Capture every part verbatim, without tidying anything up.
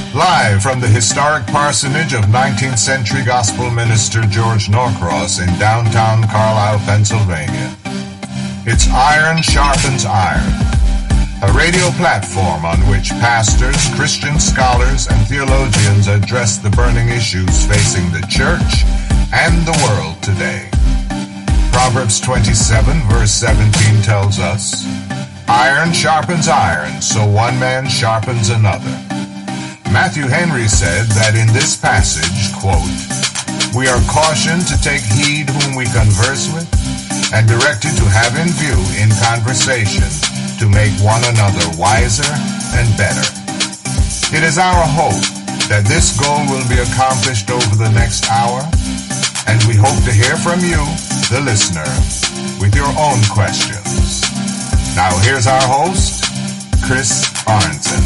Live from the historic parsonage of nineteenth century gospel minister George Norcross in downtown Carlisle, Pennsylvania. It's Iron Sharpens Iron, a radio platform on which pastors, Christian scholars, and theologians address the burning issues facing the church and the world today. Proverbs twenty-seven, verse seventeen tells us, "Iron sharpens iron, so one man sharpens another." Matthew Henry said that in this passage, quote, "We are cautioned to take heed whom we converse with, and directed to have in view in conversation to make one another wiser and better." It is our hope that this goal will be accomplished over the next hour, and we hope to hear from you, the listener, with your own questions. Now here's our host, Chris Arnzen.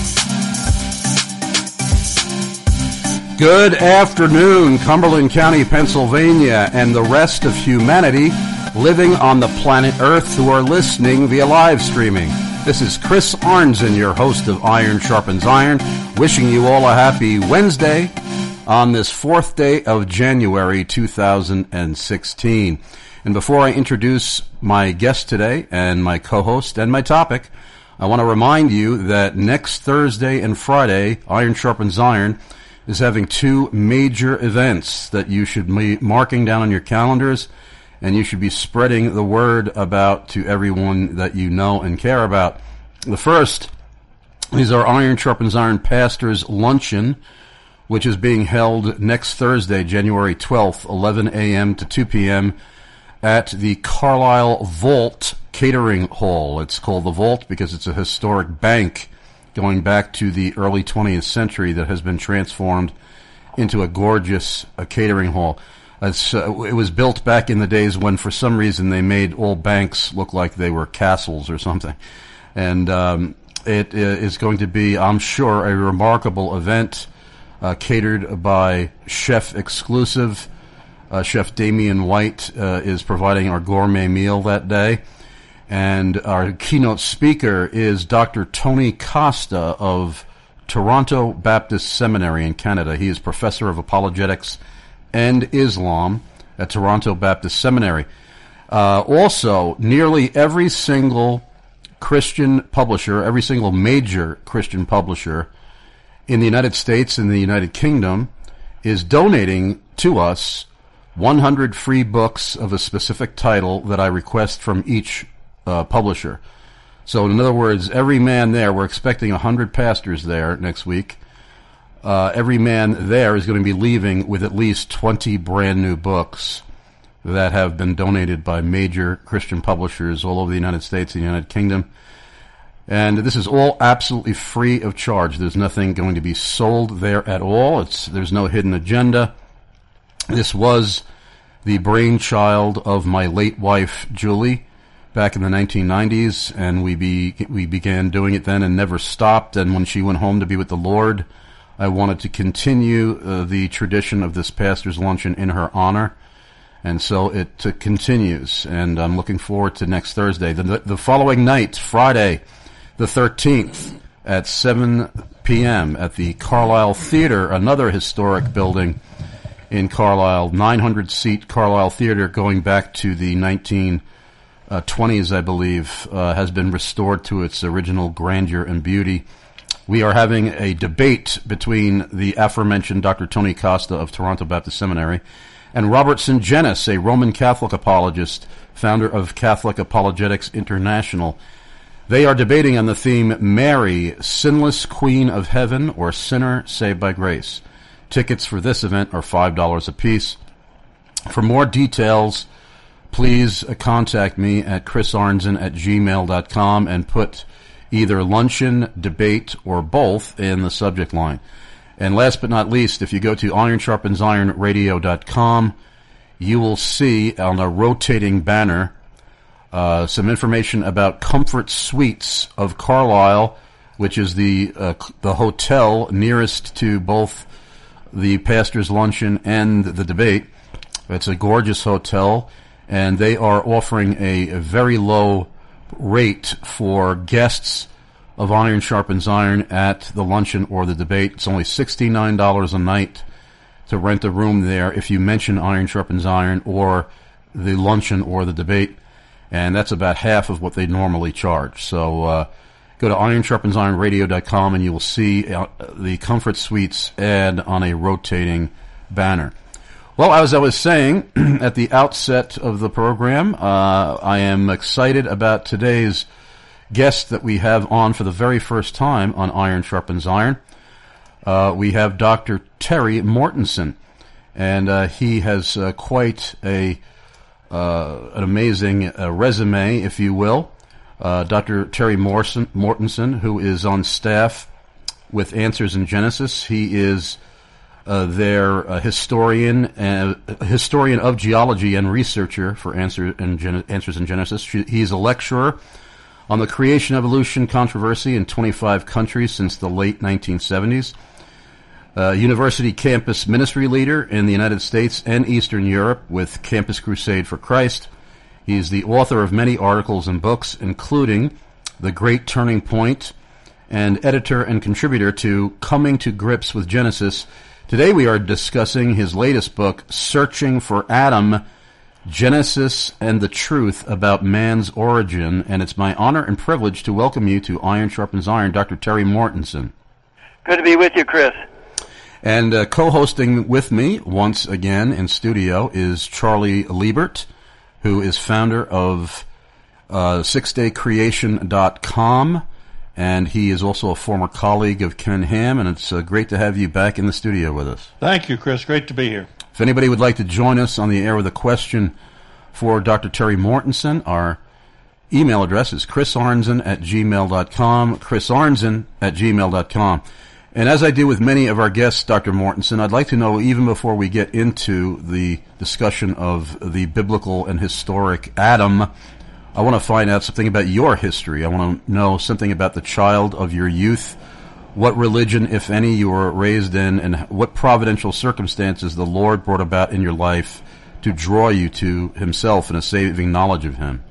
Good afternoon, Cumberland County, Pennsylvania, and the rest of humanity living on the planet Earth who are listening via live streaming. This is Chris Arnzen, your host of Iron Sharpens Iron, wishing you all a happy Wednesday on this fourth day of January two thousand sixteen. And before I introduce my guest today and my co-host and my topic, I want to remind you that next Thursday and Friday, Iron Sharpens Iron is having two major events that you should be marking down on your calendars, and you should be spreading the word about to everyone that you know and care about. The first is our Iron Sharpens Iron Pastors Luncheon, which is being held next Thursday, January twelfth, eleven a.m. to two p.m. at the Carlisle Vault Catering Hall. It's called the Vault because it's a historic bank going back to the early twentieth century that has been transformed into a gorgeous uh, catering hall. It's, uh, it was built back in the days when, for some reason, they made all banks look like they were castles or something. And um, it is going to be, I'm sure, a remarkable event uh, catered by Chef Exclusive. Uh, Chef Damian White uh, is providing our gourmet meal that day. And our keynote speaker is Doctor Tony Costa of Toronto Baptist Seminary in Canada. He is professor of apologetics and Islam at Toronto Baptist Seminary. Uh, also, nearly every single Christian publisher, every single major Christian publisher in the United States and the United Kingdom is donating to us one hundred free books of a specific title that I request from each Uh, publisher. So in other words, every man there, we're expecting one hundred pastors there next week. Uh, every man there is going to be leaving with at least twenty brand new books that have been donated by major Christian publishers all over the United States and the United Kingdom. And this is all absolutely free of charge. There's nothing going to be sold there at all. It's, there's no hidden agenda. This was the brainchild of my late wife, Julie, back in the nineteen nineties, and we be, we began doing it then and never stopped. And when she went home to be with the Lord, I wanted to continue uh, the tradition of this pastor's luncheon in her honor, and so it uh, continues. And I'm looking forward to next Thursday. The, the following night, Friday, the thirteenth, at seven p.m. at the Carlisle Theater, another historic building in Carlisle, nine hundred seat Carlisle Theater, going back to the nineteen twenties, I believe, uh, has been restored to its original grandeur and beauty. We are having a debate between the aforementioned Doctor Tony Costa of Toronto Baptist Seminary and Robert Sungenis, a Roman Catholic apologist, founder of Catholic Apologetics International. They are debating on the theme, Mary, Sinless Queen of Heaven or Sinner Saved by Grace. Tickets for this event are five dollars apiece. For more details, please contact me at chrisarnzen at gmail dot com and put either luncheon, debate, or both in the subject line. And last but not least, if you go to iron sharpens iron radio dot com, you will see on a rotating banner uh, some information about Comfort Suites of Carlisle, which is the uh, the hotel nearest to both the pastor's luncheon and the debate. It's a gorgeous hotel, and they are offering a, a very low rate for guests of Iron Sharpens Iron at the luncheon or the debate. It's only sixty-nine dollars a night to rent a room there if you mention Iron Sharpens Iron or the luncheon or the debate, and that's about half of what they normally charge. So uh, go to iron sharpens iron radio dot com and you will see uh, the Comfort Suites ad on a rotating banner. Well, as I was saying at the outset of the program, uh, I am excited about today's guest that we have on for the very first time on Iron Sharpens Iron. Uh, we have Doctor Terry Mortensen, and uh, he has uh, quite a uh, an amazing uh, resume, if you will. Uh, Doctor Terry Morrison, Mortensen, who is on staff with Answers in Genesis. He is uh, their uh, historian, uh, historian of geology and researcher for Answer in Gen- Answers in Genesis. He's a lecturer on the creation-evolution controversy in twenty-five countries since the late nineteen seventies. Uh, university campus ministry leader in the United States and Eastern Europe with Campus Crusade for Christ. He's the author of many articles and books, including The Great Turning Point, and editor and contributor to Coming to Grips with Genesis. Today we are discussing his latest book, Searching for Adam, Genesis and the Truth About Man's Origin, and it's my honor and privilege to welcome you to Iron Sharpens Iron, Doctor Terry Mortensen. Good to be with you, Chris. And uh, co-hosting with me once again in studio is Charlie Liebert, who is founder of uh, six day creation dot com, and he is also a former colleague of Ken Ham, and it's uh, great to have you back in the studio with us. Thank you, Chris. Great to be here. If anybody would like to join us on the air with a question for Doctor Terry Mortensen, our email address is chris arnzen at gmail dot com, chris arnzen at gmail dot com. And as I do with many of our guests, Doctor Mortensen, I'd like to know, even before we get into the discussion of the biblical and historic Adam, I want to find out something about your history. I want to know something about the child of your youth, what religion, if any, you were raised in, and what providential circumstances the Lord brought about in your life to draw you to Himself and a saving knowledge of Him.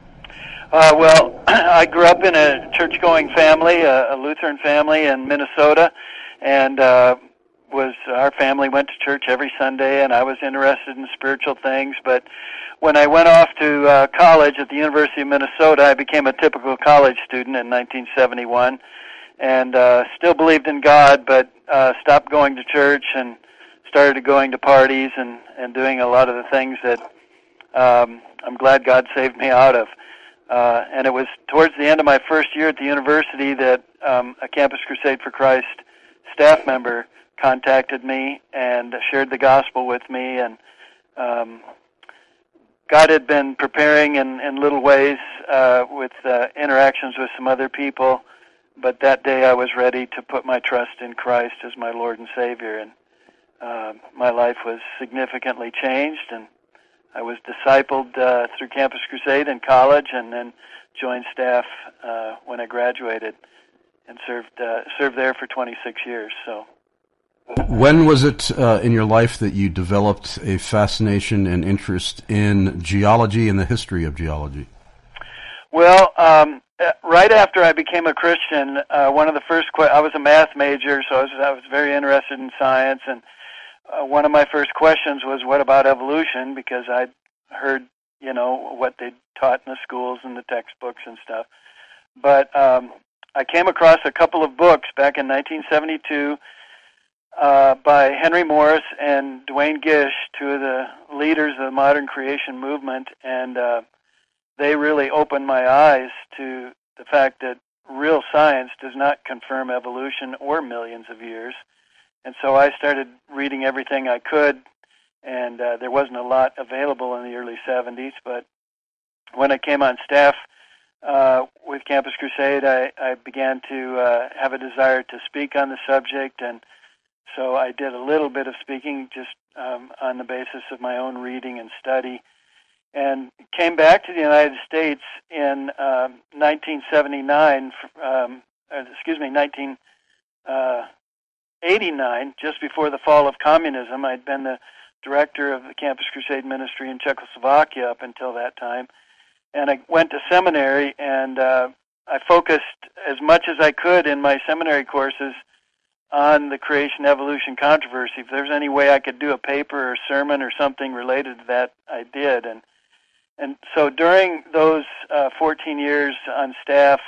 Uh, well, I grew up in a church-going family, a, a Lutheran family in Minnesota, and uh, was our family went to church every Sunday, and I was interested in spiritual things. But when I went off to uh, college at the University of Minnesota, I became a typical college student in nineteen seventy-one, and uh, still believed in God, but uh, stopped going to church and started going to parties and, and doing a lot of the things that um, I'm glad God saved me out of. Uh, and it was towards the end of my first year at the university that um, a Campus Crusade for Christ staff member contacted me and shared the gospel with me. And um, God had been preparing in, in little ways uh, with uh, interactions with some other people, but that day I was ready to put my trust in Christ as my Lord and Savior. And uh, my life was significantly changed, and I was discipled uh, through Campus Crusade in college, and then joined staff uh, when I graduated, and served uh, served there for twenty-six years. So, when was it uh, in your life that you developed a fascination and interest in geology and the history of geology? Well, um, right after I became a Christian, uh, one of the first que- I was a math major, so I was I was very interested in science, and Uh, one of my first questions was, what about evolution? Because I'd heard, you know, what they taught in the schools and the textbooks and stuff. But um, I came across a couple of books back in nineteen seventy-two uh, by Henry Morris and Duane Gish, two of the leaders of the modern creation movement, and uh, they really opened my eyes to the fact that real science does not confirm evolution or millions of years. And so I started reading everything I could, and uh, there wasn't a lot available in the early seventies. But when I came on staff uh, with Campus Crusade, I, I began to uh, have a desire to speak on the subject, and so I did a little bit of speaking just um, on the basis of my own reading and study, and came back to the United States in uh, nineteen seventy-nine, um, excuse me, nineteen eighty-nine, just before the fall of communism. I'd been the director of the Campus Crusade ministry in Czechoslovakia up until that time, and I went to seminary, and uh, I focused as much as I could in my seminary courses on the creation-evolution controversy. If there's any way I could do a paper or sermon or something related to that, I did. And and so during those uh, fourteen years on staff,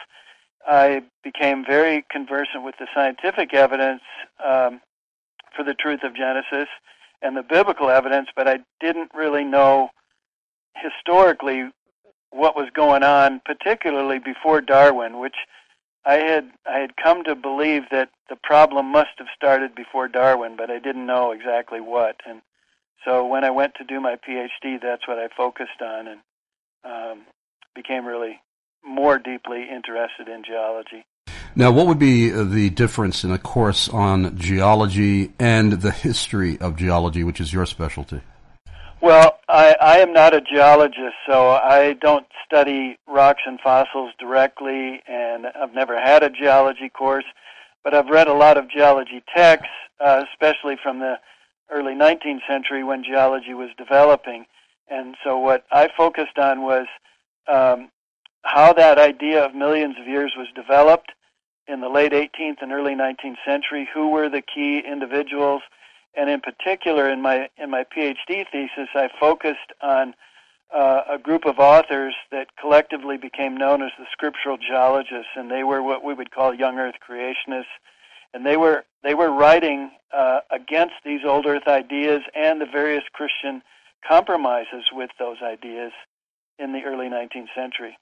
I became very conversant with the scientific evidence um, for the truth of Genesis and the biblical evidence, but I didn't really know historically what was going on, particularly before Darwin, which I had I had come to believe that the problem must have started before Darwin, but I didn't know exactly what. And so when I went to do my PhD, that's what I focused on, and um, became really more deeply interested in geology. Now, what would be the difference in a course on geology and the history of geology, which is your specialty? Well, I, I am not a geologist, so I don't study rocks and fossils directly, and I've never had a geology course, but I've read a lot of geology texts, uh, especially from the early nineteenth century when geology was developing. And so what I focused on was um, how that idea of millions of years was developed in the late eighteenth and early nineteenth century, who were the key individuals. And in particular, in my in my PhD thesis, I focused on uh, a group of authors that collectively became known as the scriptural geologists, and they were what we would call young Earth creationists. And they were they were writing uh, against these old Earth ideas and the various Christian compromises with those ideas in the early nineteenth century.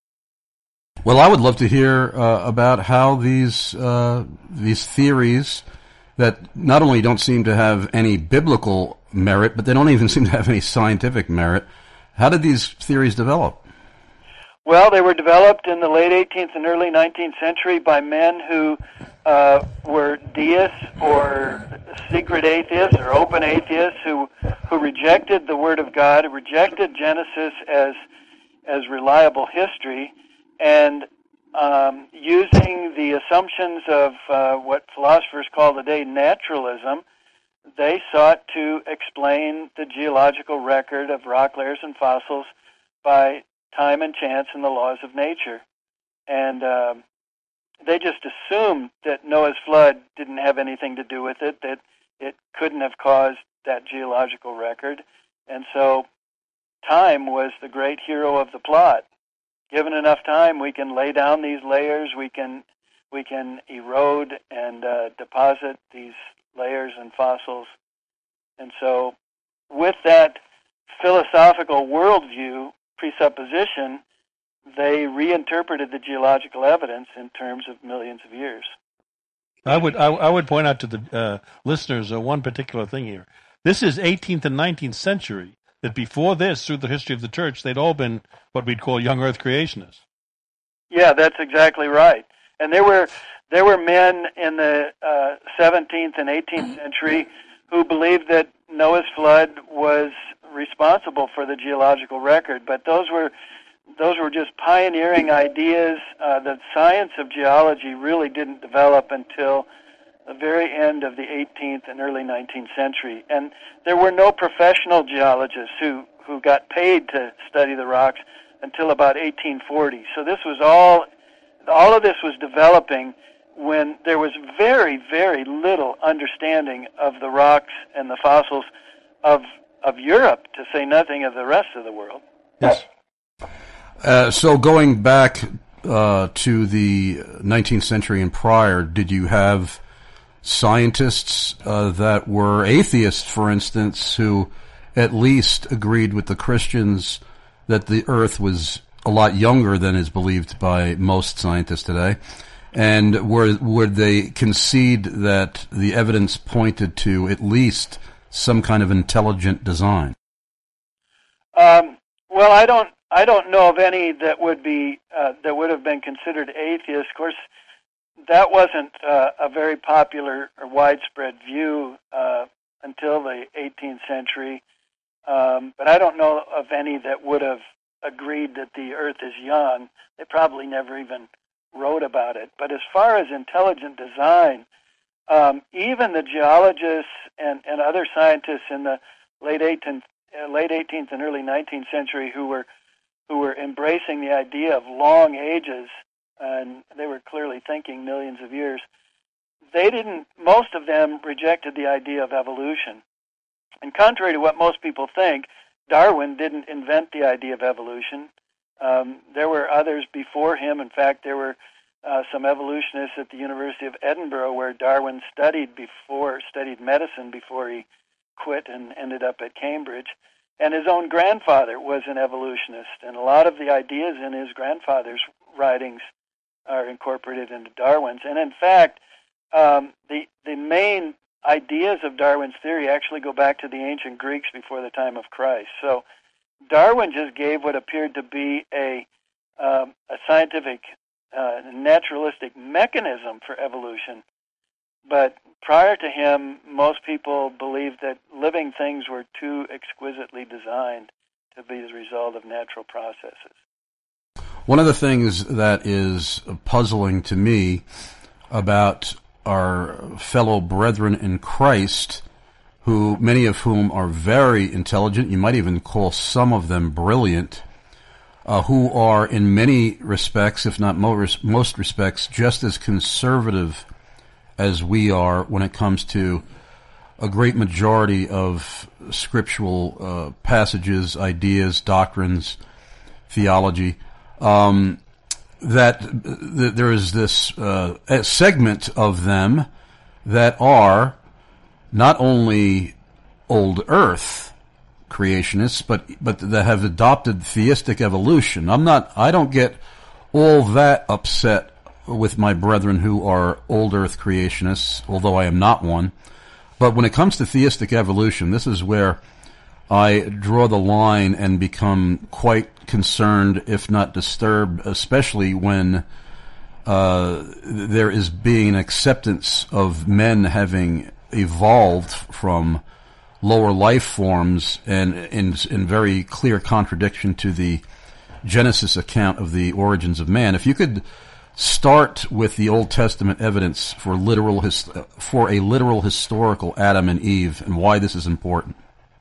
Well, I would love to hear uh, about how these uh, these theories that not only don't seem to have any biblical merit, but they don't even seem to have any scientific merit. How did these theories develop? Well, they were developed in the late eighteenth and early nineteenth century by men who uh, were deists or secret atheists or open atheists who who rejected the Word of God, who rejected Genesis as as reliable history, and Um, using the assumptions of uh, what philosophers call today naturalism, they sought to explain the geological record of rock layers and fossils by time and chance and the laws of nature. And um, they just assumed that Noah's flood didn't have anything to do with it, that it couldn't have caused that geological record. And so time was the great hero of the plot. Given enough time, we can lay down these layers, we can we can erode and uh, deposit these layers and fossils. And so with that philosophical worldview presupposition, they reinterpreted the geological evidence in terms of millions of years. I would I, I would point out to the uh, listeners uh, one particular thing here. This is eighteenth and nineteenth century. That before this, through the history of the church, they'd all been what we'd call young Earth creationists. Yeah, that's exactly right. And there were there were men in the uh, seventeenth and eighteenth century who believed that Noah's flood was responsible for the geological record, but those were those were just pioneering ideas. Uh, the science of geology really didn't develop until the very end of the eighteenth and early nineteenth century. And there were no professional geologists who, who got paid to study the rocks until about eighteen forty. So this was all, all of this was developing when there was very, very little understanding of the rocks and the fossils of, of Europe, to say nothing of the rest of the world. Yes. Uh, so going back uh, to the nineteenth century and prior, did you have scientists uh, that were atheists, for instance, who at least agreed with the Christians that the Earth was a lot younger than is believed by most scientists today? And were, would they concede that the evidence pointed to at least some kind of intelligent design? Um, well, I don't. I don't know of any that would be uh, that would have been considered atheists. Of course, that wasn't uh, a very popular or widespread view uh, until the eighteenth century. Um, but I don't know of any that would have agreed that the Earth is young. They probably never even wrote about it. But as far as intelligent design, um, even the geologists and, and other scientists in the late eighteenth, uh, late eighteenth and early nineteenth century who were who were embracing the idea of long ages and they were clearly thinking millions of years. They didn't, most of them rejected the idea of evolution. And contrary to what most people think, Darwin didn't invent the idea of evolution. Um, there were others before him. In fact, there were uh, some evolutionists at the University of Edinburgh where Darwin studied before, studied medicine before he quit and ended up at Cambridge. And his own grandfather was an evolutionist, and a lot of the ideas in his grandfather's writings are incorporated into Darwin's. And in fact, um, the the main ideas of Darwin's theory actually go back to the ancient Greeks before the time of Christ. So Darwin just gave what appeared to be a um, a scientific, uh, naturalistic mechanism for evolution. But prior to him, most people believed that living things were too exquisitely designed to be the result of natural processes. One of the things that is puzzling to me about our fellow brethren in Christ, who many of whom are very intelligent, you might even call some of them brilliant, uh, who are in many respects, if not most, most respects, just as conservative as we are when it comes to a great majority of scriptural uh, passages, ideas, doctrines, theology, um, that th- there is this uh, a segment of them that are not only old earth creationists, but but that have adopted theistic evolution. I'm not. I don't get all that upset with my brethren who are old earth creationists, although I am not one. But when it comes to theistic evolution, this is where I draw the line and become quite concerned, if not disturbed, especially when uh, there is being an acceptance of men having evolved from lower life forms, and in, in very clear contradiction to the Genesis account of the origins of man. If you could start with the Old Testament evidence for literal his, for a literal historical Adam and Eve, and why this is important.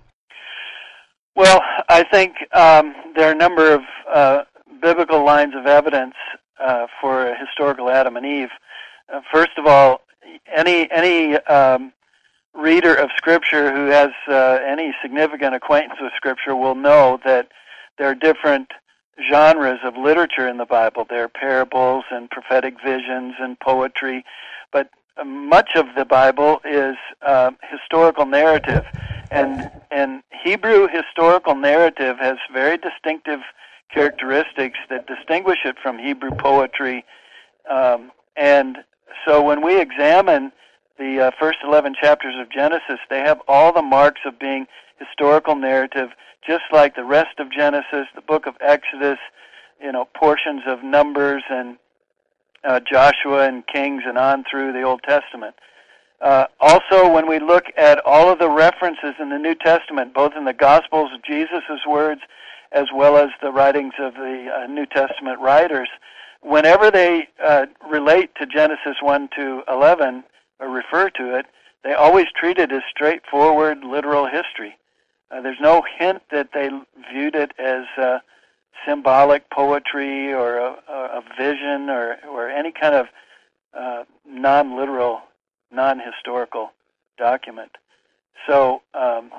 Well, I think um, there are a number of uh, biblical lines of evidence uh, for a historical Adam and Eve. Uh, first of all, any any um, reader of Scripture who has uh, any significant acquaintance with Scripture will know that there are different genres of literature in the Bible. There are parables and prophetic visions and poetry, but much of the Bible is uh, historical narrative. And and Hebrew historical narrative has very distinctive characteristics that distinguish it from Hebrew poetry. Um, and so when we examine the uh, first eleven chapters of Genesis, they have all the marks of being historical narrative, just like the rest of Genesis, the book of Exodus, you know, portions of Numbers and uh, Joshua and Kings and on through the Old Testament. Uh, also, when we look at all of the references in the New Testament, both in the Gospels of Jesus' words as well as the writings of the uh, New Testament writers, whenever they uh, relate to Genesis one to eleven, or refer to it, they always treat it as straightforward, literal history. Uh, there's no hint that they viewed it as uh, symbolic poetry or a, a vision or, or any kind of uh, non-literal, non-historical document. So um,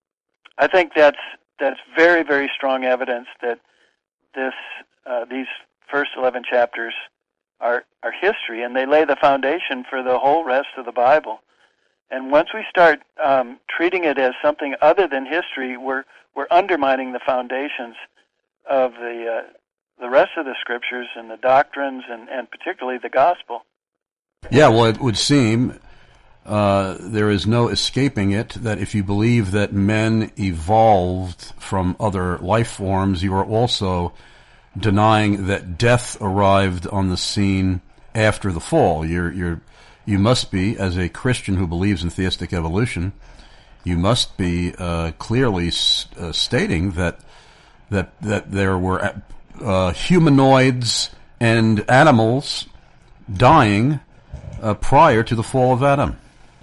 I think that's that's very, very strong evidence that this uh, these first eleven chapters are are history, and they lay the foundation for the whole rest of the Bible. And once we start um, treating it as something other than history, we're we're undermining the foundations of the uh, the rest of the scriptures and the doctrines, and, and particularly the gospel. Yeah, well, it would seem uh, there is no escaping it that if you believe that men evolved from other life forms, you are also denying that death arrived on the scene after the fall. You're you're You must be, as a Christian who believes in theistic evolution, you must be uh, clearly s- uh, stating that that that there were uh, humanoids and animals dying uh, prior to the fall of Adam.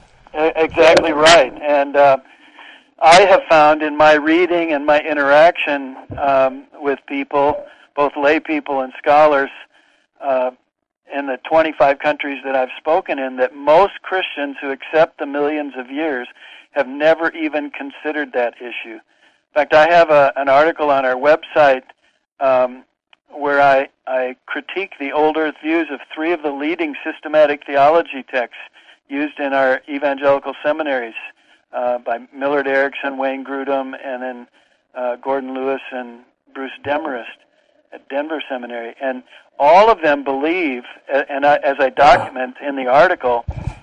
Exactly right, and uh, I have found in my reading and my interaction um, with people, both lay people and scholars, uh, in the twenty-five countries that I've spoken in that most Christians who accept the millions of years have never even considered that issue. In fact, I have a, an article on our website um, where I, I critique the old earth views of three of the leading systematic theology texts used in our evangelical seminaries uh, by Millard Erickson, Wayne Grudem, and then uh, Gordon Lewis and Bruce Demarest at Denver Seminary. And all of them believe, and I, as I document in the article,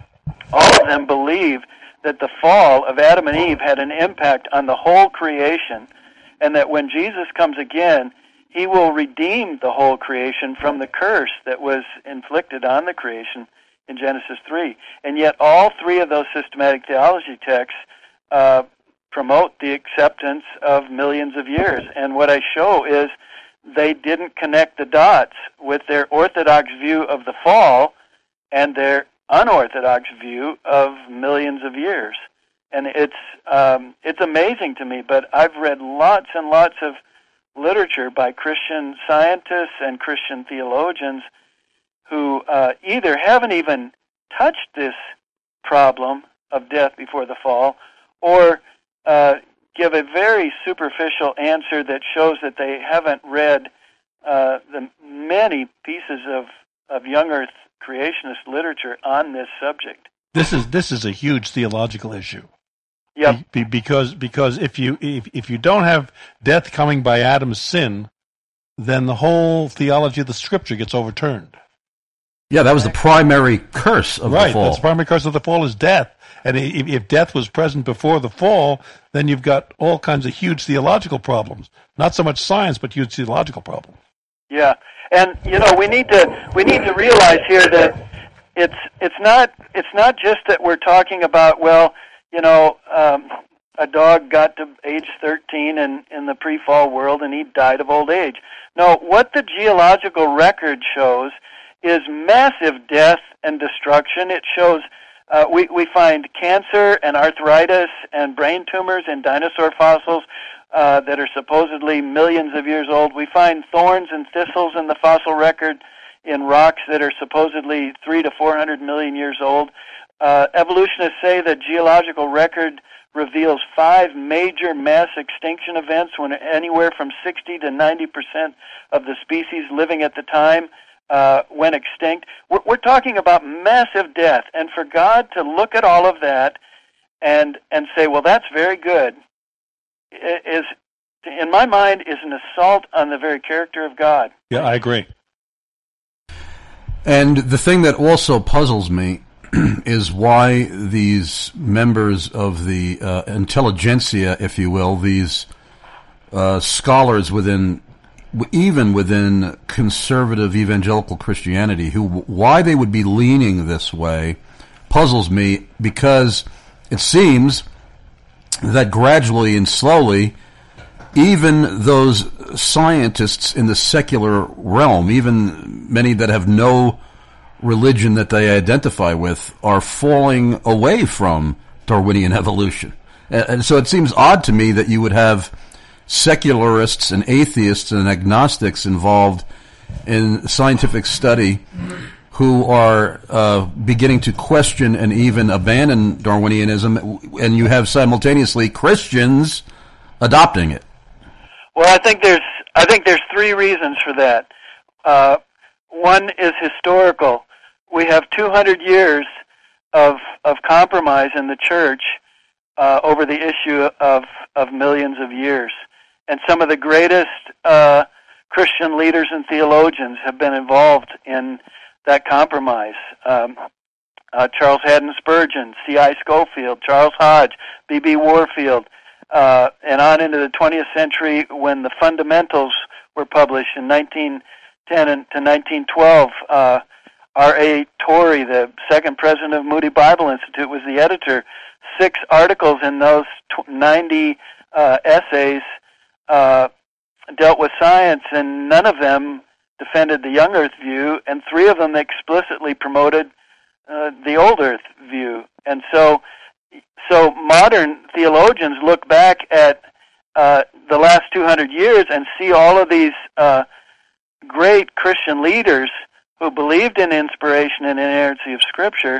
all of them believe that the fall of Adam and Eve had an impact on the whole creation, and that when Jesus comes again, he will redeem the whole creation from the curse that was inflicted on the creation in Genesis three. And yet all three of those systematic theology texts uh, promote the acceptance of millions of years. And what I show is they didn't connect the dots with their orthodox view of the fall and their unorthodox view of millions of years. And it's um, it's amazing to me, but I've read lots and lots of literature by Christian scientists and Christian theologians who uh, either haven't even touched this problem of death before the fall, or uh, give a very superficial answer that shows that they haven't read uh, the many pieces of, of young earth creationist literature on this subject. This is this is a huge theological issue. Yep. Be, because because if you if, if you don't have death coming by Adam's sin, then the whole theology of the Scripture gets overturned. Yeah, that was the primary curse of right, the fall. That's the primary curse of the fall is death. And if, if death was present before the fall, then you've got all kinds of huge theological problems. Not so much science, but huge theological problems. Yeah, and you know we need to we need to realize here that it's it's not it's not just that we're talking about, well, you know, um, a dog got to age thirteen in, in the pre-fall world and he died of old age. No, what the geological record shows is massive death and destruction. It shows uh, we, we find cancer and arthritis and brain tumors in dinosaur fossils uh, that are supposedly millions of years old. We find thorns and thistles in the fossil record in rocks that are supposedly three to four hundred million years old. Uh, evolutionists say the geological record reveals five major mass extinction events when anywhere from sixty to ninety percent of the species living at the time uh, went extinct. We're, we're talking about massive death, and for God to look at all of that and and say, well, that's very good, is, in my mind, is an assault on the very character of God. Yeah, I agree. And the thing that also puzzles me is why these members of the uh, intelligentsia, if you will, these uh, scholars within, even within conservative evangelical Christianity, who why they would be leaning this way puzzles me, because it seems that gradually and slowly, even those scientists in the secular realm, even many that have no religion that they identify with, are falling away from Darwinian evolution. And so it seems odd to me that you would have secularists and atheists and agnostics involved in scientific study who are uh, beginning to question and even abandon Darwinianism, and you have simultaneously Christians adopting it. Well, I think there's I think there's three reasons for that. Uh, one is historical. We have two hundred years of of compromise in the church uh, over the issue of of millions of years, and some of the greatest uh, Christian leaders and theologians have been involved in that compromise. Um, uh, Charles Haddon Spurgeon, C I Scofield, Charles Hodge, B B Warfield. Uh, and on into the twentieth century, when the fundamentals were published in nineteen ten to nineteen twelve, uh, R A Torrey, the second president of Moody Bible Institute, was the editor. Six articles in those ninety uh, essays uh, dealt with science, and none of them defended the young earth view, and three of them explicitly promoted uh, the old earth view. And so So modern theologians look back at uh, the last two hundred years and see all of these uh, great Christian leaders who believed in inspiration and inerrancy of Scripture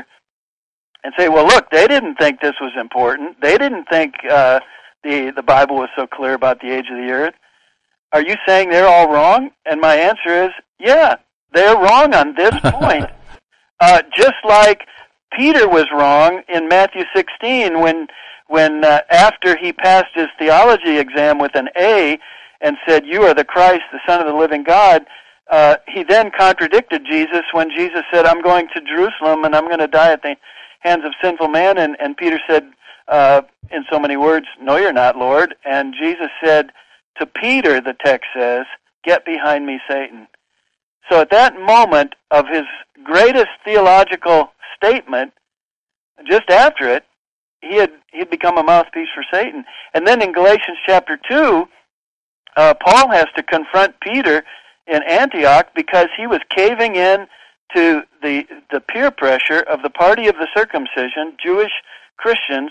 and say, well, look, they didn't think this was important. They didn't think uh, the, the Bible was so clear about the age of the earth. Are you saying they're all wrong? And my answer is, yeah, they're wrong on this point. Uh, just like Peter was wrong in Matthew sixteen when, when uh, after he passed his theology exam with an A and said, you are the Christ, the Son of the living God, uh, he then contradicted Jesus when Jesus said, I'm going to Jerusalem and I'm going to die at the hands of sinful man. And, and Peter said, uh, in so many words, no, you're not, Lord. And Jesus said to Peter, the text says, get behind me, Satan. So at that moment of his greatest theological statement, just after it, he had he had become a mouthpiece for Satan. And then in Galatians chapter two, uh, Paul has to confront Peter in Antioch because he was caving in to the the peer pressure of the party of the circumcision, Jewish Christians,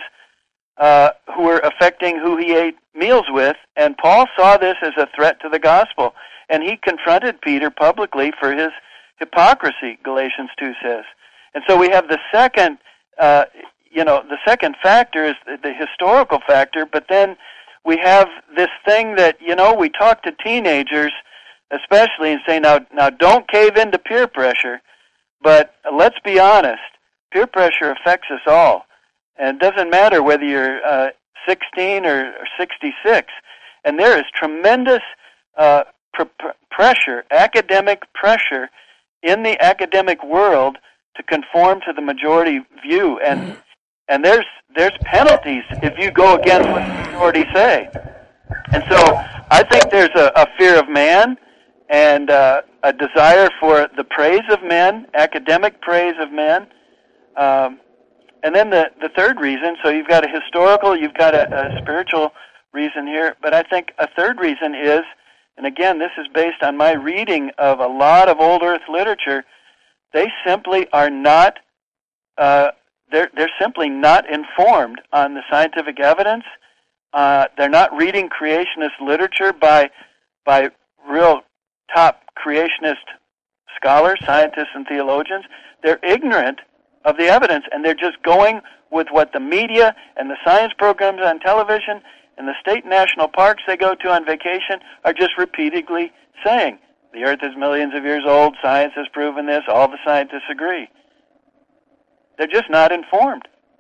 uh, who were affecting who he ate meals with. And Paul saw this as a threat to the gospel. And he confronted Peter publicly for his hypocrisy, Galatians two says. And so we have the second, uh, you know, the second factor is the, the historical factor, but then we have this thing that, you know, we talk to teenagers especially and say, now, now don't cave into peer pressure, but let's be honest, peer pressure affects us all. And it doesn't matter whether you're uh, sixteen or, or sixty-six. And there is tremendous uh pressure, academic pressure in the academic world to conform to the majority view, and and there's there's penalties if you go against what the majority say. And so I think there's a, a fear of man and uh, a desire for the praise of men, academic praise of men. Um, and then the, the third reason, so you've got a historical, you've got a, a spiritual reason here, but I think a third reason is, and again, this is based on my reading of a lot of old earth literature, they simply are not, uh, they're, they're simply not informed on the scientific evidence. Uh, they're not reading creationist literature by, by real top creationist scholars, scientists, and theologians. They're ignorant of the evidence, and they're just going with what the media and the science programs on television and the state and national parks they go to on vacation are just repeatedly saying, the earth is millions of years old, science has proven this, all the scientists agree. They're just not informed.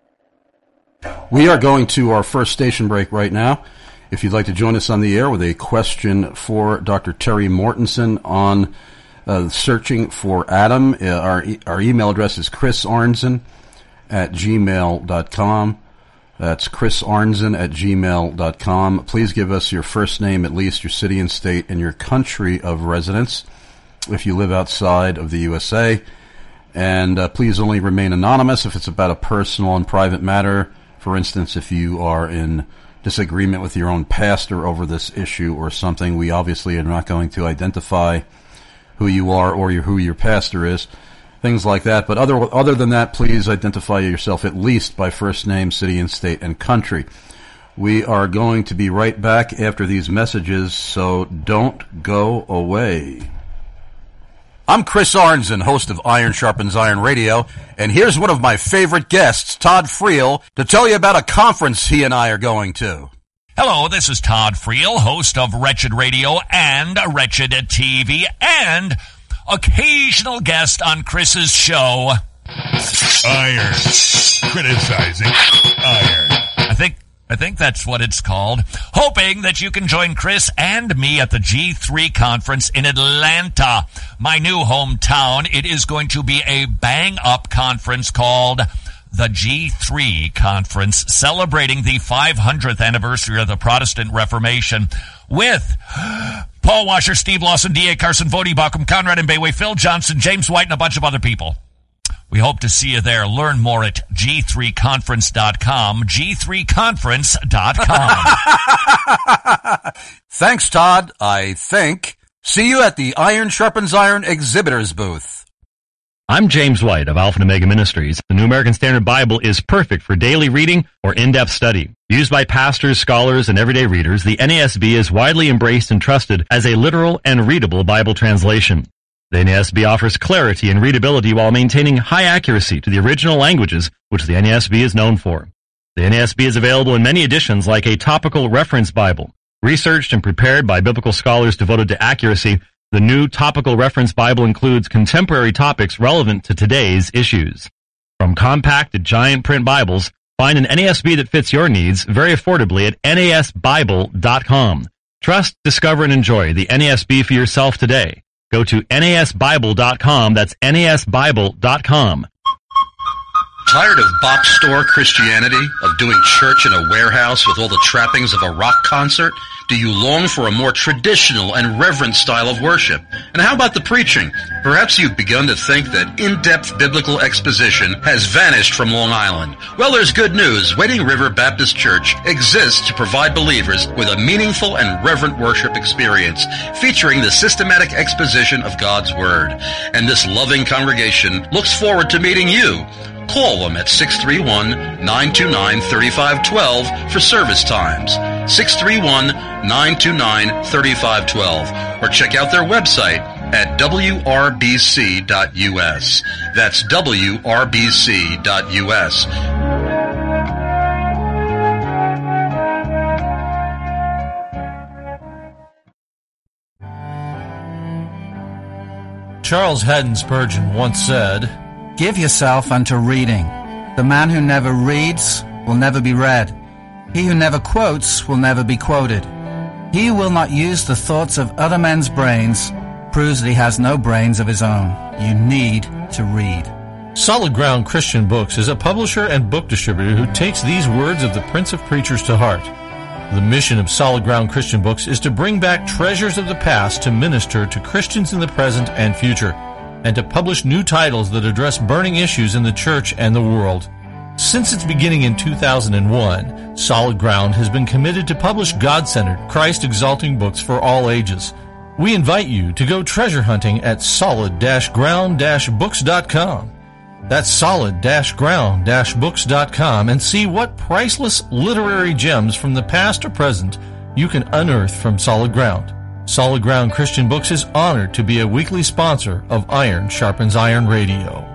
We are going to our first station break right now. If you'd like to join us on the air with a question for Doctor Terry Mortensen on uh, searching for Adam, uh, our, e- our email address is chris arnzen at gmail dot com. That's Chris Arnzen at gmail dot com. Please give us your first name, at least your city and state, and your country of residence if you live outside of the U S A. And uh, please only remain anonymous if it's about a personal and private matter. For instance, if you are in disagreement with your own pastor over this issue or something, we obviously are not going to identify who you are or your, who your pastor is. Things like that. But other other than that, please identify yourself at least by first name, city and state, and country. We are going to be right back after these messages, so don't go away. I'm Chris Arnzen, host of Iron Sharpens Iron Radio, and here's one of my favorite guests, Todd Friel, to tell you about a conference he and I are going to. Hello, this is Todd Friel, host of Wretched Radio and Wretched T V, and occasional guest on Chris's show, Iron. Criticizing Iron. I think I think that's what it's called. Hoping that you can join Chris and me at the G three conference in Atlanta, my new hometown. It is going to be a bang-up conference called the G three Conference, celebrating the five hundredth anniversary of the Protestant Reformation with Paul Washer, Steve Lawson, D A Carson, Vody Bauckham, Conrad and Bayway, Phil Johnson, James White, and a bunch of other people. We hope to see you there. Learn more at G three conference dot com, G three conference dot com. Thanks, Todd, I think. See you at the Iron Sharpens Iron exhibitors booth. I'm James White of Alpha and Omega Ministries. The New American Standard Bible is perfect for daily reading or in-depth study. Used by pastors, scholars, and everyday readers, the N A S B is widely embraced and trusted as a literal and readable Bible translation. The N A S B offers clarity and readability while maintaining high accuracy to the original languages, which the N A S B is known for. The N A S B is available in many editions like a topical reference Bible. Researched and prepared by biblical scholars devoted to accuracy, the new topical reference Bible includes contemporary topics relevant to today's issues. From compact to giant print Bibles, find an N A S B that fits your needs very affordably at N A S Bible dot com. Trust, discover, and enjoy the N A S B for yourself today. Go to N A S Bible dot com. That's N A S Bible dot com. Tired of box store Christianity, of doing church in a warehouse with all the trappings of a rock concert? Do you long for a more traditional and reverent style of worship? And how about the preaching? Perhaps you've begun to think that in-depth biblical exposition has vanished from Long Island. Well, there's good news. Wading River Baptist Church exists to provide believers with a meaningful and reverent worship experience featuring the systematic exposition of God's Word. And this loving congregation looks forward to meeting you. Call them at six three one, nine two nine, three five one two for service times. six three one, nine two nine, three five one two. Or check out their website at W R B C dot U S. That's W R B C dot U S. Charles Haddon Spurgeon once said, "Give yourself unto reading. The man who never reads will never be read. He who never quotes will never be quoted. He who will not use the thoughts of other men's brains proves that he has no brains of his own. You need to read." Solid Ground Christian Books is a publisher and book distributor who takes these words of the Prince of Preachers to heart. The mission of Solid Ground Christian Books is to bring back treasures of the past to minister to Christians in the present and future, and to publish new titles that address burning issues in the church and the world. Since its beginning in two thousand one, Solid Ground has been committed to publish God-centered, Christ-exalting books for all ages. We invite you to go treasure hunting at solid ground books dot com. That's solid ground books dot com and see what priceless literary gems from the past or present you can unearth from Solid Ground. Solid Ground Christian Books is honored to be a weekly sponsor of Iron Sharpens Iron Radio.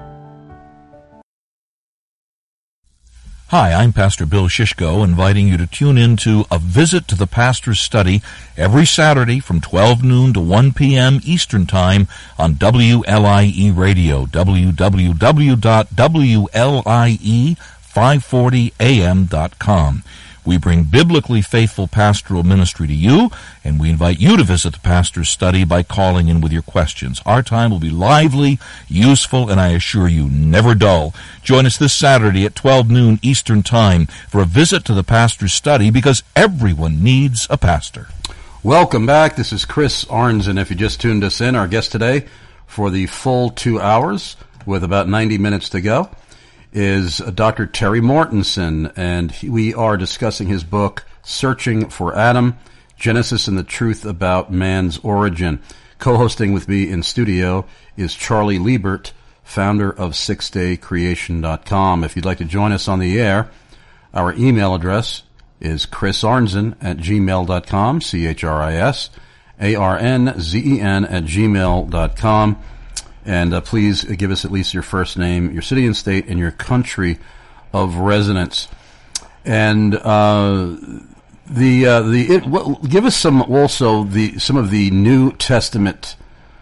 Hi, I'm Pastor Bill Shishko, inviting you to tune in to A Visit to the Pastor's Study every Saturday from twelve noon to one p.m. Eastern Time on W L I E Radio, w w w dot w l i e five forty a m dot com. We bring biblically faithful pastoral ministry to you, and we invite you to visit the Pastor's Study by calling in with your questions. Our time will be lively, useful, and I assure you, never dull. Join us this Saturday at twelve noon Eastern Time for a visit to the Pastor's Study, because everyone needs a pastor. Welcome back. This is Chris Arnzen. If you just tuned us in, our guest today for the full two hours with about ninety minutes to go is Doctor Terry Mortensen, and he, we are discussing his book, Searching for Adam, Genesis and the Truth About Man's Origin. Co-hosting with me in studio is Charlie Liebert, founder of six day creation dot com. If you'd like to join us on the air, our email address is chrisarnzen at gmail dot com, C H R I S A R N Z E N at gmail dot com. And uh, please give us at least your first name, your city and state, and your country of residence. And uh, the uh, the it, what, give us some also the some of the New Testament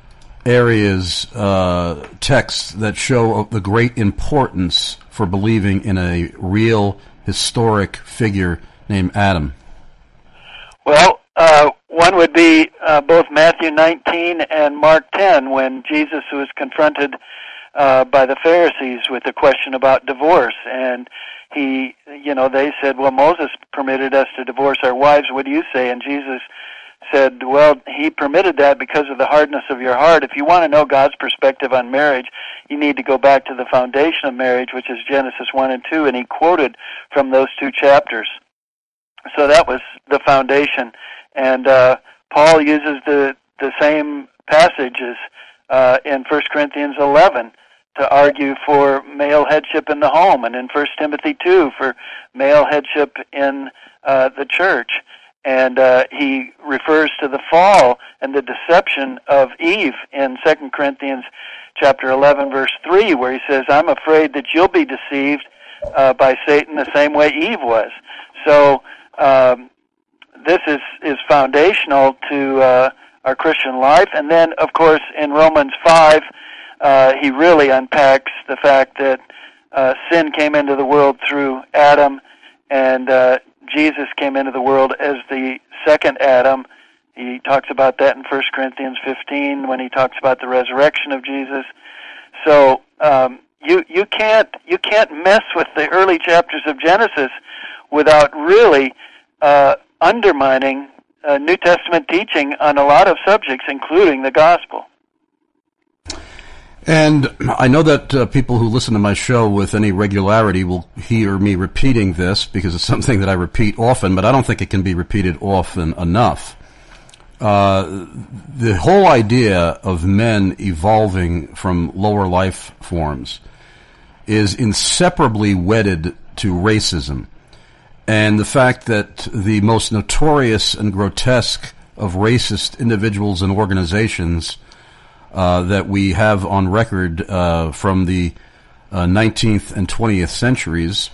areas, uh, texts that show the great importance for believing in a real historic figure named Adam. Well, uh, one would be uh, both Matthew nineteen and Mark ten, when Jesus was confronted uh, by the Pharisees with a question about divorce. And he, you know, they said, well, Moses permitted us to divorce our wives. What do you say? And Jesus said, well, he permitted that because of the hardness of your heart. If you want to know God's perspective on marriage, you need to go back to the foundation of marriage, which is Genesis one and two. And he quoted from those two chapters. So that was the foundation. And uh, Paul uses the the same passages uh, in First Corinthians eleven to argue for male headship in the home, and in First Timothy two for male headship in uh, the church. And uh, he refers to the fall and the deception of Eve in Second Corinthians chapter eleven, verse three, where he says, I'm afraid that you'll be deceived uh, by Satan the same way Eve was. So um, this is, is foundational to uh, our Christian life. And then, of course, in Romans five, uh, he really unpacks the fact that uh, sin came into the world through Adam, and uh, Jesus came into the world as the second Adam. He talks about that in First Corinthians fifteen when he talks about the resurrection of Jesus. So um, you you can't you can't mess with the early chapters of Genesis without really uh, undermining uh, New Testament teaching on a lot of subjects, including the gospel. And I know that uh, people who listen to my show with any regularity will hear me repeating this because it's something that I repeat often, but I don't think it can be repeated often enough. Uh, the whole idea of men evolving from lower life forms is inseparably wedded to racism. And the fact that the most notorious and grotesque of racist individuals and organizations Uh, that we have on record uh, from the uh, nineteenth and twentieth centuries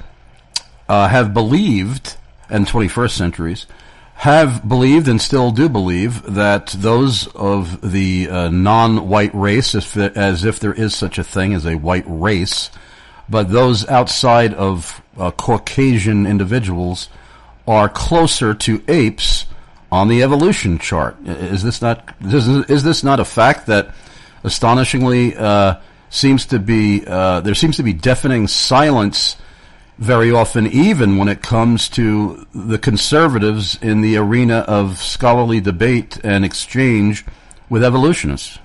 uh, have believed, and twenty-first centuries, have believed and still do believe that those of the uh, non-white race, if the, as if there is such a thing as a white race, but those outside of uh, Caucasian individuals are closer to apes on the evolution chart. Is this not is, is this not a fact that astonishingly uh, seems to be uh, there seems to be deafening silence very often, even when it comes to the conservatives in the arena of scholarly debate and exchange with evolutionists?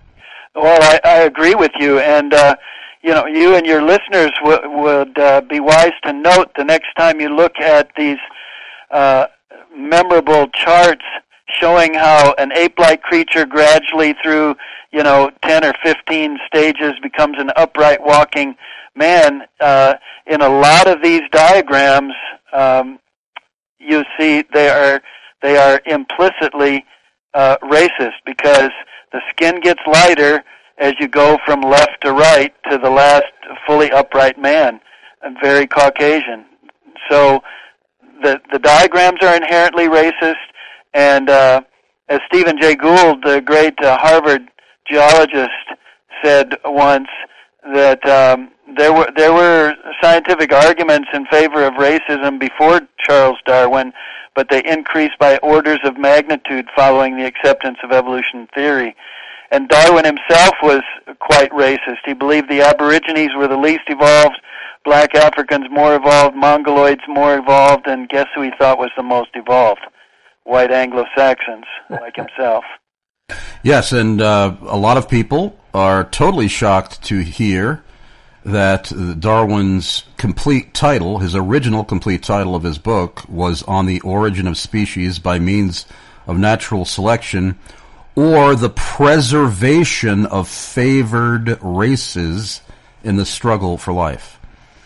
Well, I, I agree with you, and uh, you know, you and your listeners w- would uh, be wise to note the next time you look at these uh, memorable charts showing how an ape-like creature gradually through, you know, ten or fifteen stages becomes an upright walking man. Uh, in a lot of these diagrams, um, you see they are they are implicitly uh, racist because the skin gets lighter as you go from left to right to the last fully upright man, and very Caucasian. So the the diagrams are inherently racist. And uh, as Stephen Jay Gould, the great uh, Harvard geologist, said once, that um, there were there were scientific arguments in favor of racism before Charles Darwin, but they increased by orders of magnitude following the acceptance of evolution theory. And Darwin himself was quite racist. He believed the Aborigines were the least evolved, black Africans more evolved, Mongoloids more evolved, and guess who he thought was the most evolved? White Anglo-Saxons, like himself. Yes, and uh, a lot of people are totally shocked to hear that Darwin's complete title, his original complete title of his book, was On the Origin of Species by Means of Natural Selection, or The Preservation of Favored Races in the Struggle for Life.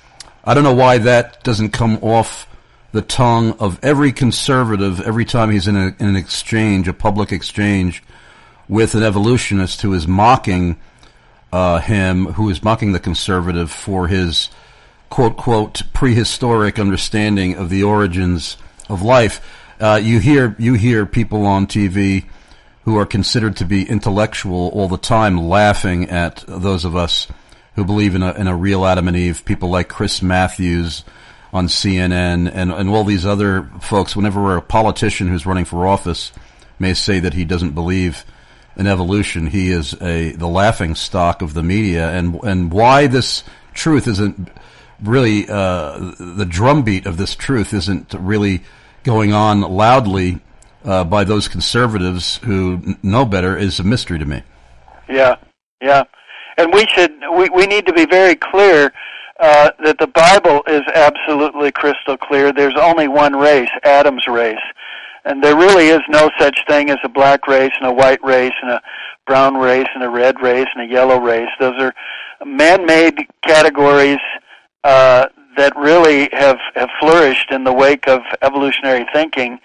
I don't know why that doesn't come off the tongue of every conservative every time he's in, a, in an exchange, a public exchange, with an evolutionist who is mocking uh, him, who is mocking the conservative for his quote-quote prehistoric understanding of the origins of life. Uh, you hear you hear people on T V who are considered to be intellectual all the time laughing at those of us who believe in a, in a real Adam and Eve, people like Chris Matthews on C N N, and, and all these other folks. Whenever a politician who's running for office may say that he doesn't believe in evolution, he is a the laughing stock of the media. And and why this truth isn't really, uh, the drumbeat of this truth isn't really going on loudly uh, by those conservatives who know better is a mystery to me. Yeah, yeah. And we should, we, we need to be very clear Uh, that the Bible is absolutely crystal clear. There's only one race, Adam's race. And there really is no such thing as a black race and a white race and a brown race and a red race and a yellow race. Those are man-made categories uh, that really have, have flourished in the wake of evolutionary thinking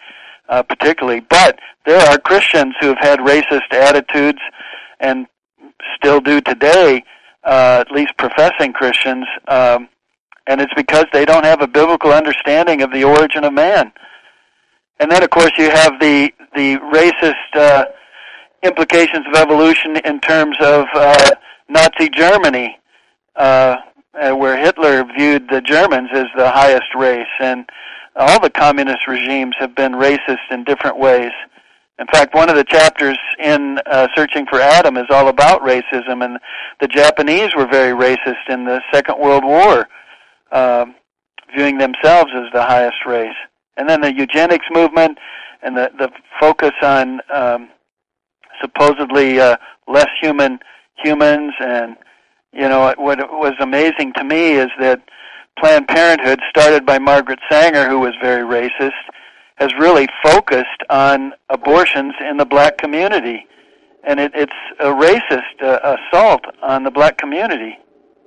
uh, particularly. But there are Christians who have had racist attitudes and still do today, uh, at least professing Christians, um, and it's because they don't have a biblical understanding of the origin of man. And then, of course, you have the the racist uh, implications of evolution in terms of uh, Nazi Germany, uh, where Hitler viewed the Germans as the highest race, and all the communist regimes have been racist in different ways. In fact, one of the chapters in uh, Searching for Adam is all about racism, and the Japanese were very racist in the Second World War, uh, viewing themselves as the highest race. And then the eugenics movement and the, the focus on um, supposedly uh, less human humans. And, you know, what was amazing to me is that Planned Parenthood, started by Margaret Sanger, who was very racist, has really focused on abortions in the black community. And it, it's a racist uh, assault on the black community.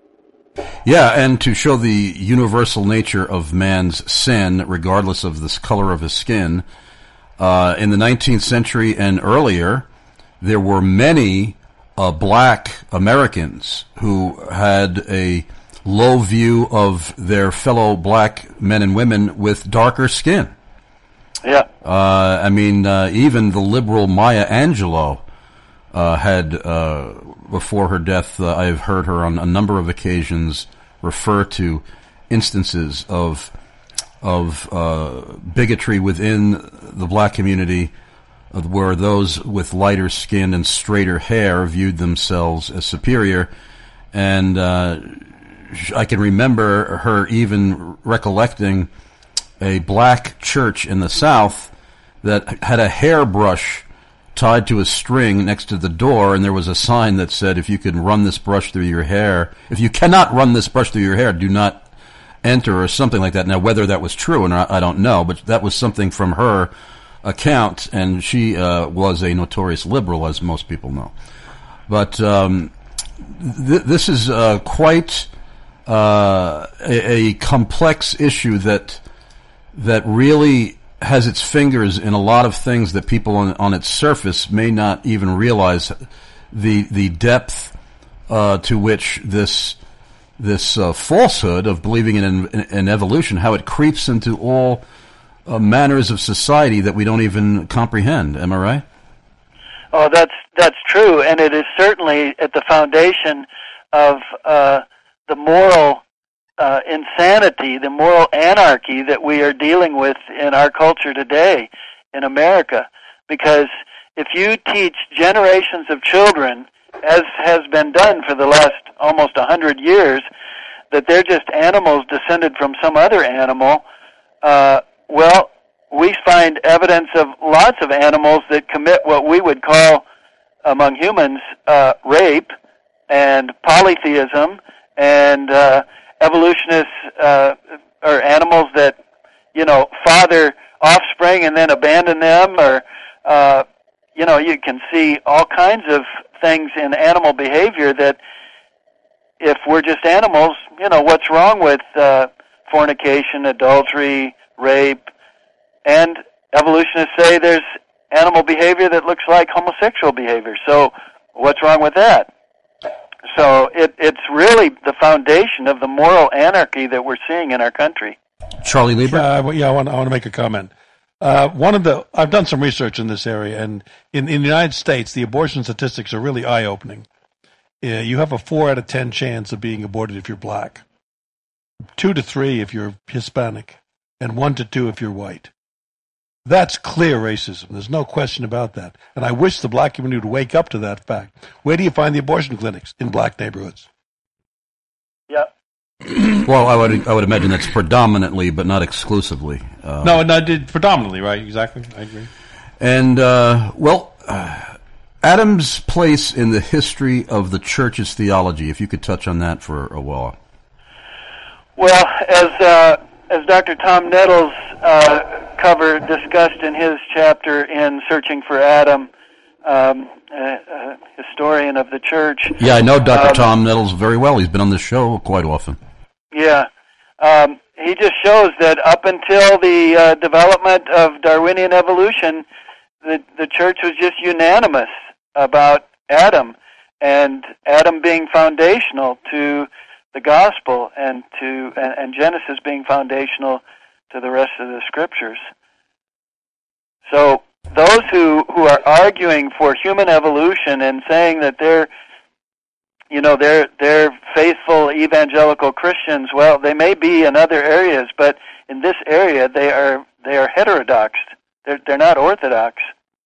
Yeah, and to show the universal nature of man's sin, regardless of the color of his skin, uh, in the nineteenth century and earlier, there were many uh, black Americans who had a low view of their fellow black men and women with darker skin. Yeah. Uh, I mean, uh, even the liberal Maya Angelou uh, had, uh, before her death, uh, I've heard her on a number of occasions refer to instances of of uh, bigotry within the black community, uh, where those with lighter skin and straighter hair viewed themselves as superior. And uh, I can remember her even recollecting a black church in the South that had a hairbrush tied to a string next to the door, and there was a sign that said, if you can run this brush through your hair, if you cannot run this brush through your hair, do not enter, or something like that. Now, whether that was true or not, I don't know, but that was something from her account, and she uh, was a notorious liberal, as most people know. But um, th- this is uh, quite uh, a, a complex issue that that really has its fingers in a lot of things that people on, on its surface may not even realize the the depth uh, to which this this uh, falsehood of believing in, in, in evolution, how it creeps into all uh, manners of society that we don't even comprehend. Am I right? Oh, that's that's true, and it is certainly at the foundation of uh, the moral Uh, insanity, the moral anarchy that we are dealing with in our culture today in America. Because if you teach generations of children, as has been done for the last almost a hundred years, that they're just animals descended from some other animal, uh, well, we find evidence of lots of animals that commit what we would call, among humans, uh, rape and polytheism and uh, evolutionists uh, or animals that, you know, father offspring and then abandon them, or, uh, you know, you can see all kinds of things in animal behavior that if we're just animals, you know, what's wrong with uh, fornication, adultery, rape, and evolutionists say there's animal behavior that looks like homosexual behavior. So what's wrong with that? So it, it's really the foundation of the moral anarchy that we're seeing in our country. Charlie Lieber? Uh, yeah, I want, I want to make a comment. Uh, one of the I've done some research in this area, and in, in the United States, the abortion statistics are really eye-opening. Uh, you have a four out of ten chance of being aborted if you're black, two to three if you're Hispanic, and one to two if you're white. That's clear racism. There's no question about that. And I wish the black community would wake up to that fact. Where do you find the abortion clinics? In black neighborhoods. Yeah. Well, I would I would imagine that's predominantly, but not exclusively. Uh, no, no, did predominantly, right? Exactly. I agree. And, uh, well, uh, Adam's place in the history of the church's theology, if you could touch on that for a while. Well, as uh, as Doctor Tom Nettles uh, cover discussed in his chapter in Searching for Adam, um, a, a historian of the church. Yeah, I know Doctor Um, Tom Nettles very well. He's been on the show quite often. Yeah. Um, he just shows that up until the uh, development of Darwinian evolution, the the church was just unanimous about Adam, and Adam being foundational to the gospel, and to and, and Genesis being foundational to the rest of the scriptures. So those who, who are arguing for human evolution and saying that they're, you know, they're they're faithful evangelical Christians, well, they may be in other areas, but in this area they are they are heterodox. They're they're not orthodox.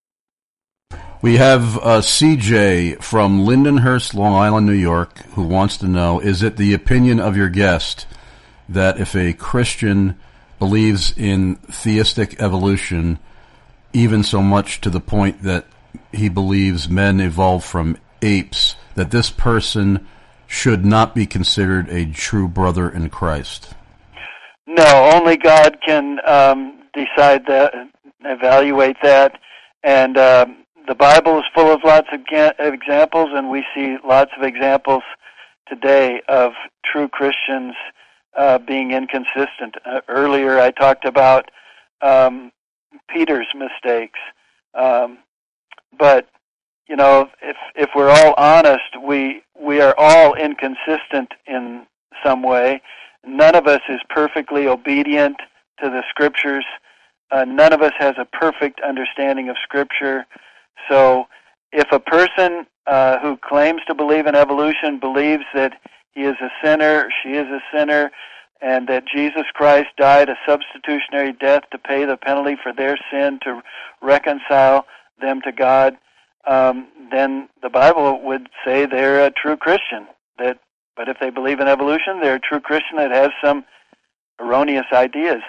We have uh, C J from Lindenhurst, Long Island, New York, who wants to know, is it the opinion of your guest that if a Christian believes in theistic evolution, even so much to the point that he believes men evolved from apes, that this person should not be considered a true brother in Christ? No, only God can um, decide that, evaluate that, and um, the Bible is full of lots of ga- examples, and we see lots of examples today of true Christians uh, being inconsistent. Uh, earlier I talked about um, Peter's mistakes, um, but you know, if if we're all honest, we we are all inconsistent in some way. None of us is perfectly obedient to the Scriptures. Uh, none of us has a perfect understanding of Scripture. So if a person uh, who claims to believe in evolution believes that he is a sinner, she is a sinner, and that Jesus Christ died a substitutionary death to pay the penalty for their sin, to reconcile them to God, um, then the Bible would say they're a true Christian. That, but if they believe in evolution, they're a true Christian that has some erroneous ideas.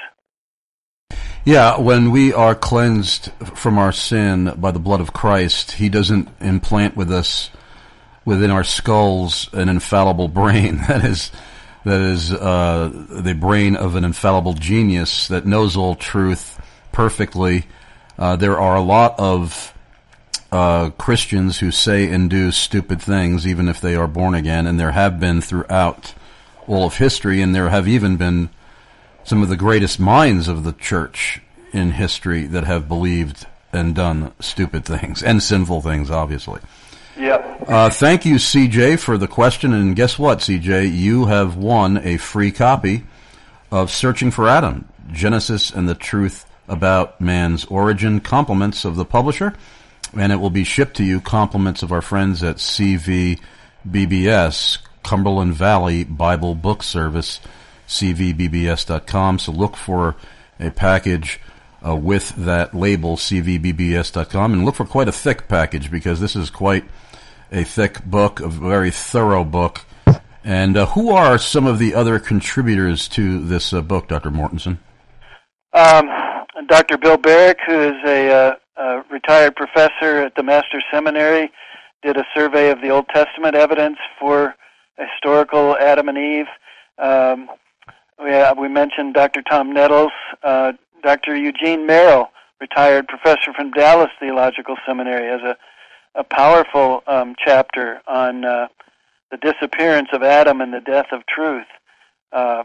Yeah, when we are cleansed from our sin by the blood of Christ, he doesn't implant with us, within our skulls, an infallible brain. That is, that is uh, the brain of an infallible genius that knows all truth perfectly. Uh, there are a lot of uh, Christians who say and do stupid things, even if they are born again, and there have been throughout all of history, and there have even been some of the greatest minds of the church in history that have believed and done stupid things, and sinful things, obviously. Yep. Uh, thank you, C J, for the question, and guess what, C J? You have won a free copy of Searching for Adam, Genesis and the Truth About Man's Origin, compliments of the publisher, and it will be shipped to you, compliments of our friends at C V B B S, Cumberland Valley Bible Book Service, C V B B S dot com. So look for a package uh, with that label, C V B B S dot com, and look for quite a thick package, because this is quite a thick book, a very thorough book. And uh, who are some of the other contributors to this uh, book, Doctor Mortensen? Um, Doctor Bill Barrick, who is a, uh, a retired professor at the Master's Seminary, did a survey of the Old Testament evidence for historical Adam and Eve. Um, we, uh, we mentioned Doctor Tom Nettles, uh, Doctor Eugene Merrill, retired professor from Dallas Theological Seminary, has a, a powerful um, chapter on uh, the disappearance of Adam and the death of truth. Uh,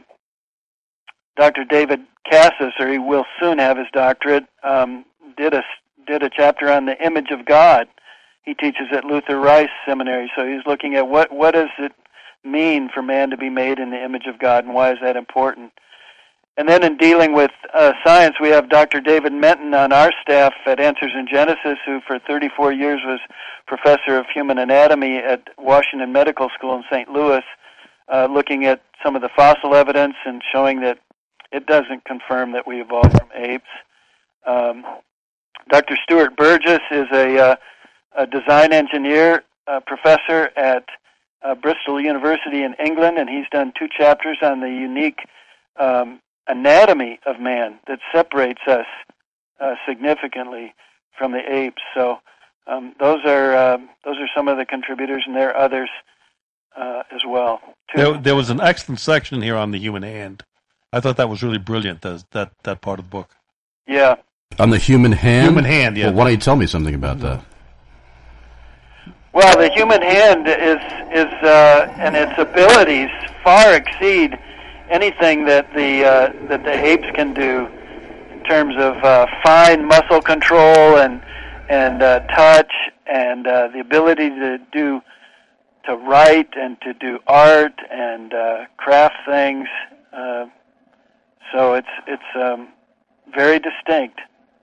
Doctor David Cassis, or he will soon have his doctorate, um, did a did a chapter on the image of God. He teaches at Luther Rice Seminary, so he's looking at what what does it mean for man to be made in the image of God, and why is that important? And then in dealing with uh, science, we have Doctor David Menton on our staff at Answers in Genesis, who for thirty-four years was professor of human anatomy at Washington Medical School in Saint Louis, uh, looking at some of the fossil evidence and showing that it doesn't confirm that we evolved from apes. Um, Doctor Stuart Burgess is a, uh, a design engineer uh, professor at uh, Bristol University in England, and he's done two chapters on the unique um, anatomy of man that separates us uh, significantly from the apes. So um, those are uh, those are some of the contributors, and there are others uh, as well. There, there was an excellent section here on the human hand. I thought that was really brilliant, that that, that part of the book. Yeah. On the human hand? Human hand, yeah. Well, why don't you tell me something about that? Well, the human hand is is uh, and its abilities far exceed anything that the uh, that the apes can do in terms of uh, fine muscle control and and uh, touch and uh, the ability to do to write and to do art and uh, craft things. Uh, so it's it's um, very distinct.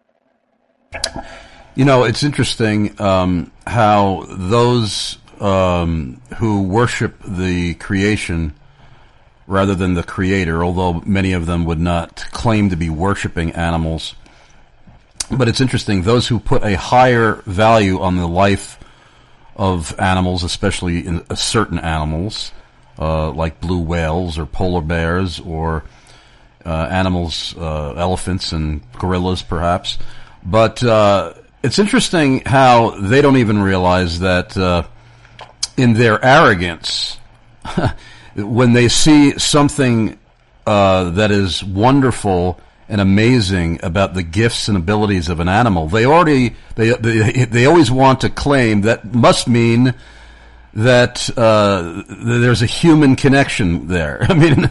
You know, it's interesting um, how those um, who worship the creation rather than the creator, although many of them would not claim to be worshiping animals, but it's interesting, those who put a higher value on the life of animals, especially in uh, certain animals, uh, like blue whales or polar bears or uh, animals, uh, elephants and gorillas perhaps, but uh, it's interesting how they don't even realize that uh, in their arrogance, when they see something uh, that is wonderful and amazing about the gifts and abilities of an animal, they already they they, they always want to claim that must mean that uh, there's a human connection there. I mean,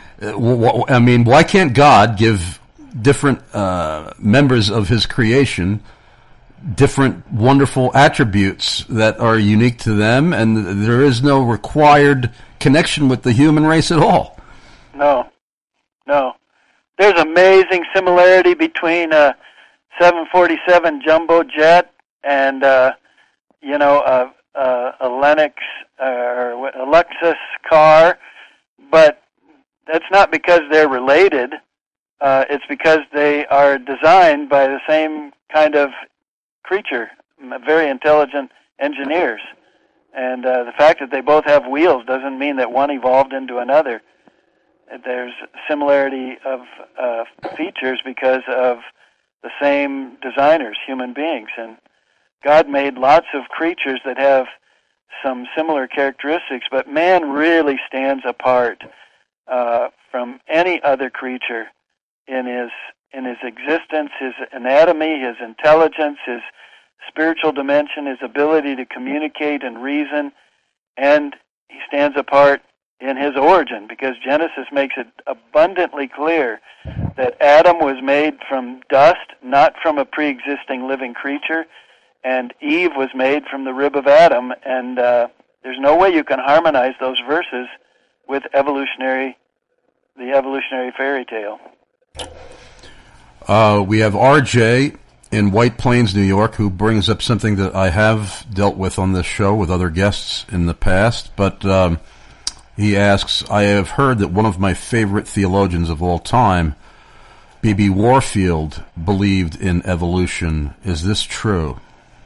I mean, why can't God give different uh, members of His creation different wonderful attributes that are unique to them, and there is no required connection with the human race at all? No, no. There's amazing similarity between a seven forty-seven jumbo jet and, uh, you know, a, a, a Lennox uh, or a Lexus car, but that's not because they're related. Uh, it's because they are designed by the same kind of creature, very intelligent engineers. And uh, the fact that they both have wheels doesn't mean that one evolved into another. There's similarity of uh, features because of the same designers, human beings. And God made lots of creatures that have some similar characteristics, but man really stands apart uh, from any other creature in his in his existence, his anatomy, his intelligence, his spiritual dimension, his ability to communicate and reason, and he stands apart in his origin, because Genesis makes it abundantly clear that Adam was made from dust, not from a pre-existing living creature, and Eve was made from the rib of Adam, and uh, there's no way you can harmonize those verses with evolutionary, the evolutionary fairy tale. Uh, we have R J in White Plains, New York, who brings up something that I have dealt with on this show with other guests in the past, but um, he asks, I have heard that one of my favorite theologians of all time, B B Warfield, believed in evolution. Is this true?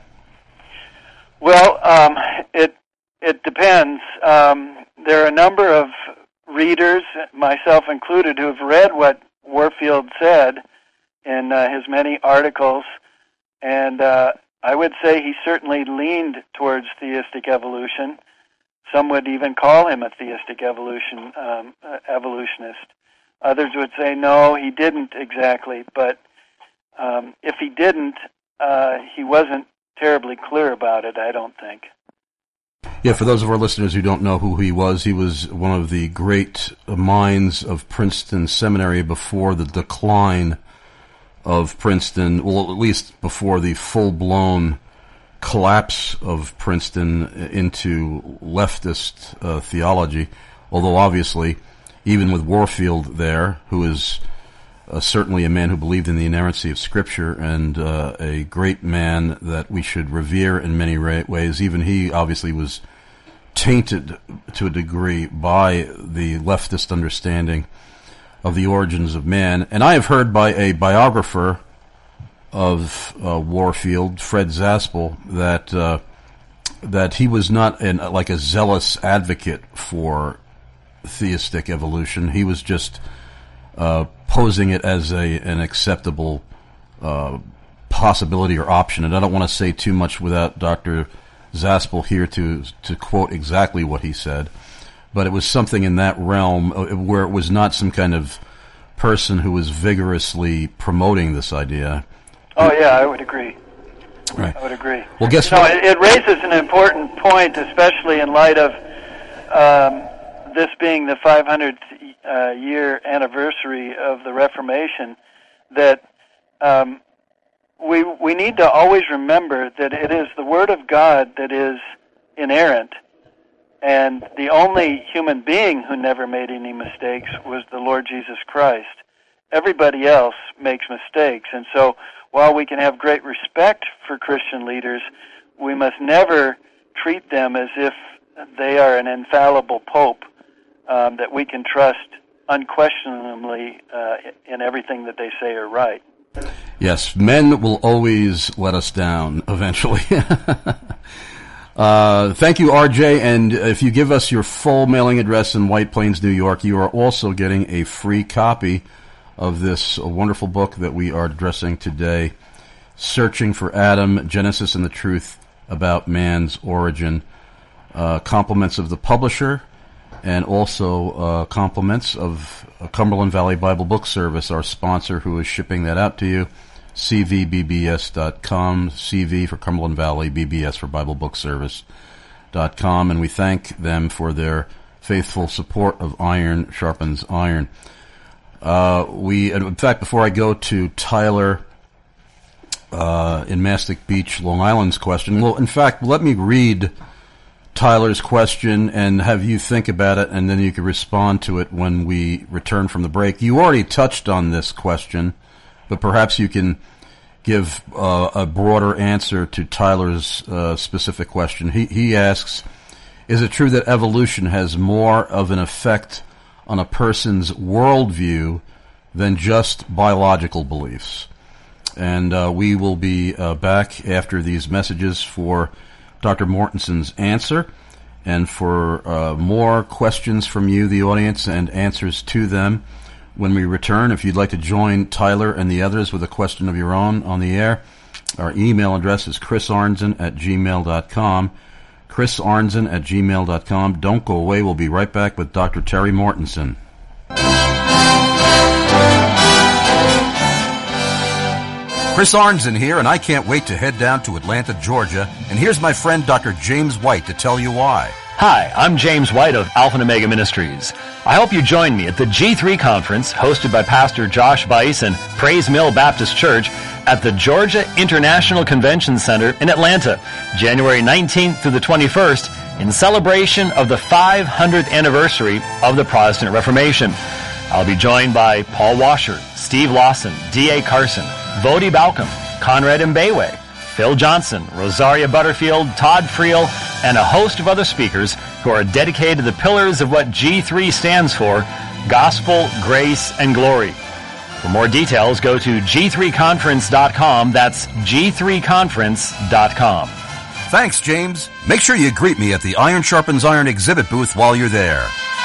Well, um, it it depends. Um, there are a number of readers, myself included, who have read what Warfield said in uh, his many articles, and uh, I would say he certainly leaned towards theistic evolution. Some would even call him a theistic evolution um, uh, evolutionist. Others would say, no, he didn't exactly, but um, if he didn't, uh, he wasn't terribly clear about it, I don't think. Yeah, for those of our listeners who don't know who he was, he was one of the great minds of Princeton Seminary before the decline of Princeton, well, at least before the full-blown collapse of Princeton into leftist uh, theology, although obviously, even with Warfield there, who is uh, certainly a man who believed in the inerrancy of Scripture and uh, a great man that we should revere in many ra- ways, even he obviously was tainted to a degree by the leftist understanding of the origins of man. And I have heard by a biographer of uh, Warfield, Fred Zaspel, that uh, that he was not an, like a zealous advocate for theistic evolution. He was just uh, posing it as a an acceptable uh, possibility or option. And I don't want to say too much without Doctor Zaspel here to to quote exactly what he said, but it was something in that realm where it was not some kind of person who was vigorously promoting this idea. Oh, yeah, I would agree. Right. I would agree. Well, guess you what? know, it, it raises an important point, especially in light of um, this being the five hundredth uh, year anniversary of the Reformation, that um, we we need to always remember that it is the Word of God that is inerrant, and the only human being who never made any mistakes was the Lord Jesus Christ. Everybody else makes mistakes, and so while we can have great respect for Christian leaders, we must never treat them as if they are an infallible pope um, that we can trust unquestionably uh, in everything that they say are right. Yes, men will always let us down eventually. uh, thank you, R J, and if you give us your full mailing address in White Plains, New York, you are also getting a free copy of this wonderful book that we are addressing today, Searching for Adam, Genesis and the Truth About Man's Origin. Uh, compliments of the publisher, and also uh, compliments of Cumberland Valley Bible Book Service, our sponsor, who is shipping that out to you, c v b b s dot com, C V for Cumberland Valley, B B S for Bible Book Service dot com, and we thank them for their faithful support of Iron Sharpens Iron. Uh, we, in fact, before I go to Tyler uh, in Mastic Beach, Long Island's question, well, in fact, let me read Tyler's question and have you think about it, and then you can respond to it when we return from the break. You already touched on this question, but perhaps you can give uh, a broader answer to Tyler's uh, specific question. He, he asks, is it true that evolution has more of an effect on a person's worldview than just biological beliefs? And uh, we will be uh, back after these messages for Doctor Mortenson's answer, and for uh, more questions from you, the audience, and answers to them when we return. If you'd like to join Tyler and the others with a question of your own on the air, our email address is chris arnzen at gmail dot com. chris arnzen at gmail dot com. Don't go away. We'll be right back with Doctor Terry Mortenson. Chris Arnzen here, and I can't wait to head down to Atlanta, Georgia. And here's my friend Doctor James White to tell you why. Hi, I'm James White of Alpha and Omega Ministries. I hope you join me at the G three Conference hosted by Pastor Josh Bice and Praise Mill Baptist Church at the Georgia International Convention Center in Atlanta, January nineteenth through the twenty-first, in celebration of the five hundredth anniversary of the Protestant Reformation. I'll be joined by Paul Washer, Steve Lawson, D A Carson, Vodi Balcom, Conrad Mbewe, Phil Johnson, Rosaria Butterfield, Todd Friel, and a host of other speakers who are dedicated to the pillars of what G three stands for: gospel, grace, and glory. For more details, go to g three conference dot com. That's g three conference dot com. Thanks, James. Make sure you greet me at the Iron Sharpens Iron exhibit booth while you're there.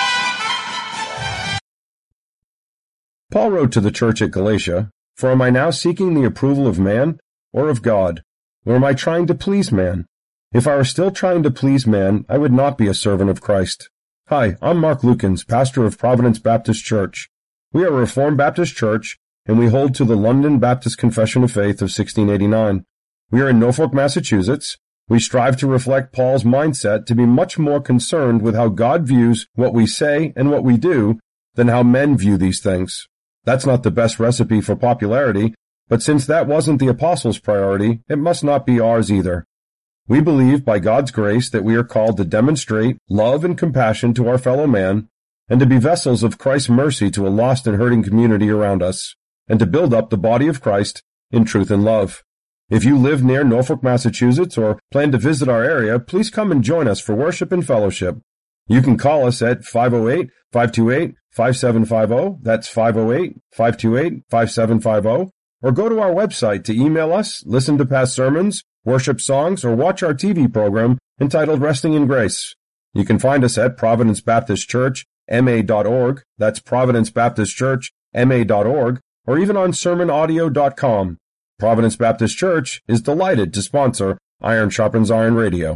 Paul wrote to the church at Galatia, "For am I now seeking the approval of man or of God? Or am I trying to please man? If I were still trying to please man, I would not be a servant of Christ." Hi, I'm Mark Lukens, pastor of Providence Baptist Church. We are a Reformed Baptist church, and we hold to the London Baptist Confession of Faith of sixteen eighty-nine. We are in Norfolk, Massachusetts. We strive to reflect Paul's mindset to be much more concerned with how God views what we say and what we do than how men view these things. That's not the best recipe for popularity, but since that wasn't the apostles' priority, it must not be ours either. We believe by God's grace that we are called to demonstrate love and compassion to our fellow man, and to be vessels of Christ's mercy to a lost and hurting community around us, and to build up the body of Christ in truth and love. If you live near Norfolk, Massachusetts, or plan to visit our area, please come and join us for worship and fellowship. You can call us at five oh eight, five two eight, five seven five zero, that's five oh eight, five two eight, five seven five zero, or go to our website to email us, listen to past sermons, worship songs, or watch our T V program entitled Resting in Grace. You can find us at Providence Baptist Church, M A dot org, that's Providence Baptist Church, M A dot org, or even on sermon audio dot com. Providence Baptist Church is delighted to sponsor Iron Sharpens Iron Radio.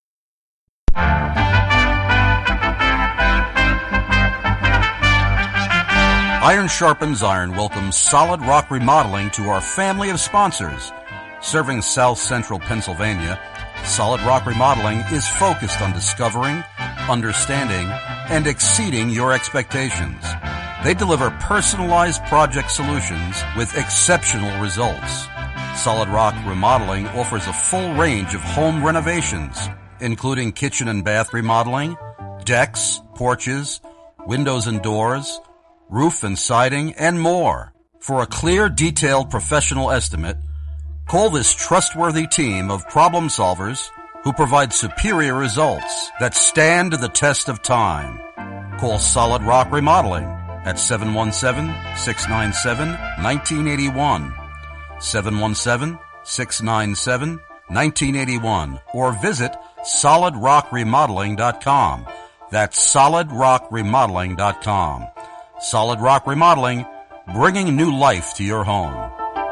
Iron Sharpens Iron welcomes Solid Rock Remodeling to our family of sponsors. Serving South Central Pennsylvania, Solid Rock Remodeling is focused on discovering, understanding, and exceeding your expectations. They deliver personalized project solutions with exceptional results. Solid Rock Remodeling offers a full range of home renovations, including kitchen and bath remodeling, decks, porches, windows and doors, roof and siding, and more. For a clear, detailed professional estimate, call this trustworthy team of problem solvers who provide superior results that stand the test of time. Call Solid Rock Remodeling at seven one seven, six nine seven, one nine eight one, seven one seven, six nine seven, one nine eight one, or visit solid rock remodeling dot com. That's solid rock remodeling dot com. Solid Rock Remodeling, bringing new life to your home.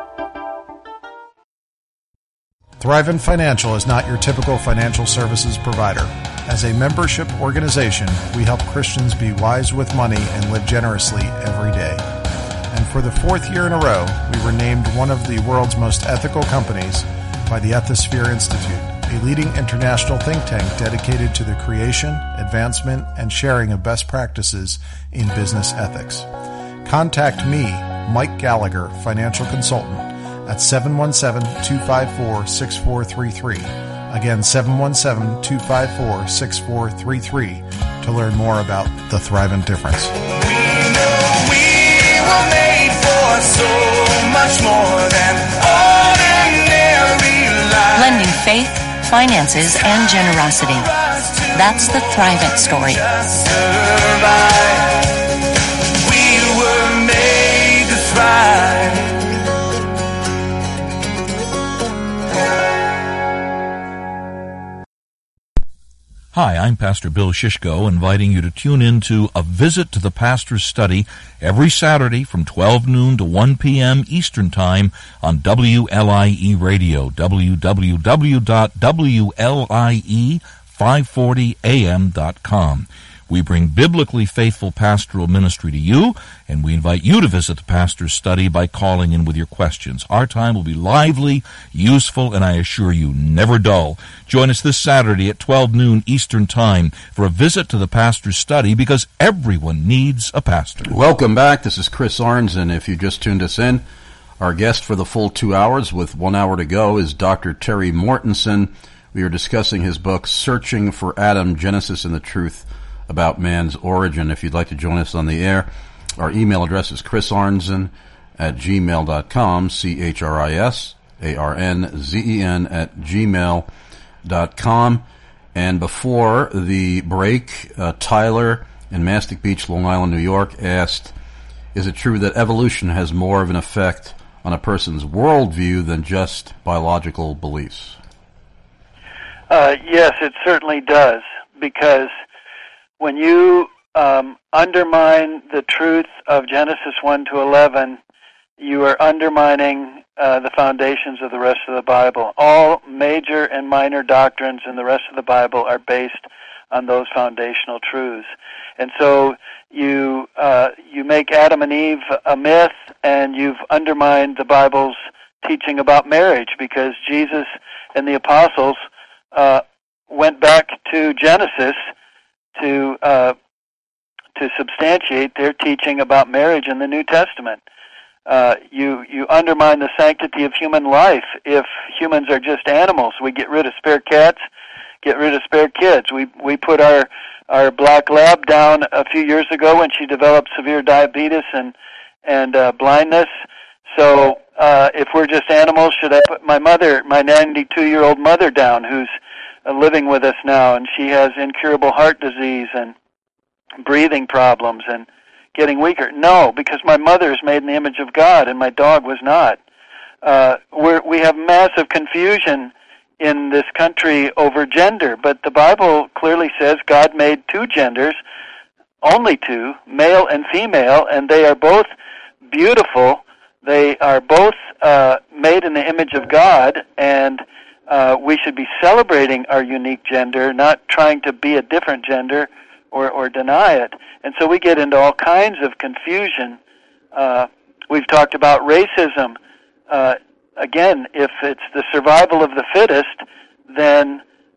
Thrivent Financial is not your typical financial services provider. As a membership organization, we help Christians be wise with money and live generously every day. And for the fourth year in a row, we were named one of the world's most ethical companies by the Ethisphere Institute, a leading international think tank dedicated to the creation, advancement, and sharing of best practices in business ethics. Contact me, Mike Gallagher, financial consultant, at seven one seven, two five four, six four three three. Again, seven one seven, two five four, six four three three to learn more about the Thrivent difference. We know we were made for so much more than ordinary life. Blending faith, finances, and generosity. That's the Thrivent story. We were made to thrive. Hi, I'm Pastor Bill Shishko, inviting you to tune in to A Visit to the Pastor's Study every Saturday from twelve noon to one p.m. Eastern Time on W L I E Radio, w w w dot w l i e five forty a m dot com. We bring biblically faithful pastoral ministry to you, and we invite you to visit the Pastor's Study by calling in with your questions. Our time will be lively, useful, and I assure you, never dull. Join us this Saturday at twelve noon Eastern Time for a visit to the Pastor's Study, because everyone needs a pastor. Welcome back. This is Chris Arnzen. If you just tuned us in, our guest for the full two hours with one hour to go is Doctor Terry Mortensen. We are discussing his book, Searching for Adam, Genesis and the Truth About Man's Origin. If you'd like to join us on the air, our email address is chrisarnzen at gmail dot com, C H R I S A R N Z E N at gmail dot com. And before the break, uh, Tyler in Mastic Beach, Long Island, New York, asked, is it true that evolution has more of an effect on a person's worldview than just biological beliefs? Uh, yes, it certainly does, because when you um, undermine the truth of Genesis one to eleven, you are undermining uh, the foundations of the rest of the Bible. All major and minor doctrines in the rest of the Bible are based on those foundational truths. And so you uh, you make Adam and Eve a myth, and you've undermined the Bible's teaching about marriage, because Jesus and the apostles uh, went back to Genesis to uh, to substantiate their teaching about marriage in the New Testament. Uh, you you undermine the sanctity of human life if humans are just animals. We get rid of spare cats, get rid of spare kids. We we put our our black lab down a few years ago when she developed severe diabetes and and uh, blindness. So uh, if we're just animals, should I put my mother, my ninety-two-year-old mother, down, who's uh, living with us now, and she has incurable heart disease and breathing problems and getting weaker? No, because my mother is made in the image of God and my dog was not. Uh, we're, we have massive confusion in this country over gender, but the Bible clearly says God made two genders, only two, male and female, and they are both beautiful. They are both uh, made in the image of God, and uh, we should be celebrating our unique gender, not trying to be a different gender or, or deny it. And so we get into all kinds of confusion. Uh, we've talked about racism. Uh, again, if it's the survival of the fittest, then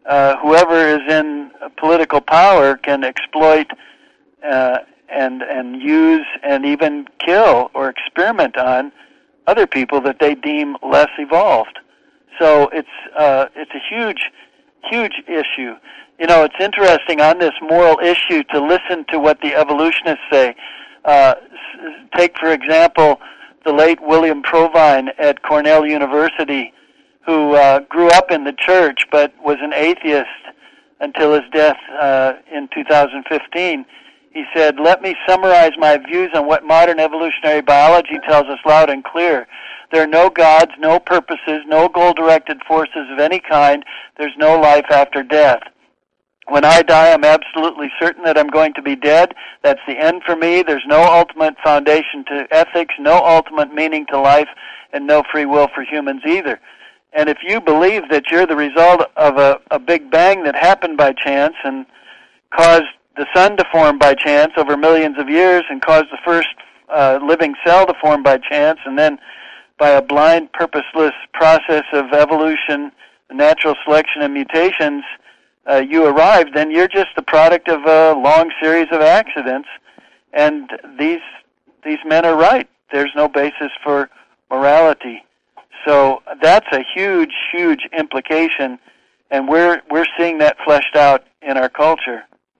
uh, whoever is in political power can exploit uh, and and use and even kill or experiment on other people that they deem less evolved. So it's uh, it's a huge, huge issue. You know, it's interesting on this moral issue to listen to what the evolutionists say. Uh, take, for example, the late William Provine at Cornell University, who uh, grew up in the church but was an atheist until his death uh, in two thousand fifteen. He said, "Let me summarize my views on what modern evolutionary biology tells us loud and clear. There are no gods, no purposes, no goal-directed forces of any kind. There's no life after death. When I die, I'm absolutely certain that I'm going to be dead. That's the end for me. There's no ultimate foundation to ethics, no ultimate meaning to life, and no free will for humans either. And if you believe that you're the result of a, a big bang that happened by chance and caused the sun to form by chance over millions of years and caused the first uh, living cell to form by chance, and then by a blind, purposeless process of evolution, natural selection, and mutations, uh, you arrived, then you're just the product of a long series of accidents. And these these men are right. There's no basis for morality. So that's a huge, huge implication, and we're we're seeing that fleshed out in our culture.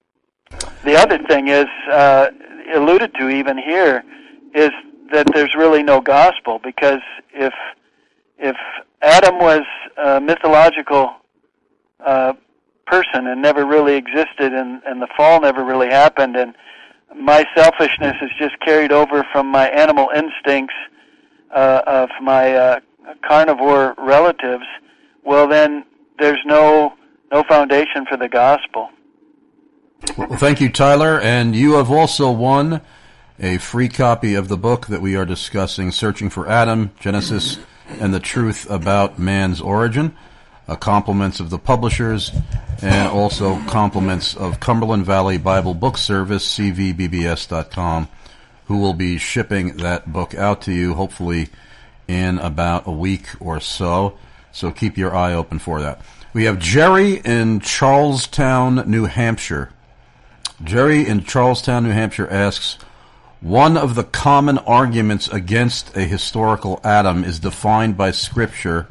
The other thing is, uh, alluded to even here, is that there's really no gospel, because if if Adam was a mythological uh, person and never really existed, and, and the fall never really happened, and my selfishness is just carried over from my animal instincts uh, of my uh, carnivore relatives, well then there's no no foundation for the gospel. Well, thank you, Tyler, and you have also won a free copy of the book that we are discussing, Searching for Adam, Genesis, and the Truth About Man's Origin. Uh, compliments of the publishers, and also compliments of Cumberland Valley Bible Book Service, C V B B S dot com, who will be shipping that book out to you, hopefully in about a week or so. So keep your eye open for that. We have Jerry in Charlestown, New Hampshire. Jerry in Charlestown, New Hampshire asks, one of the common arguments against a historical Adam is defined by Scripture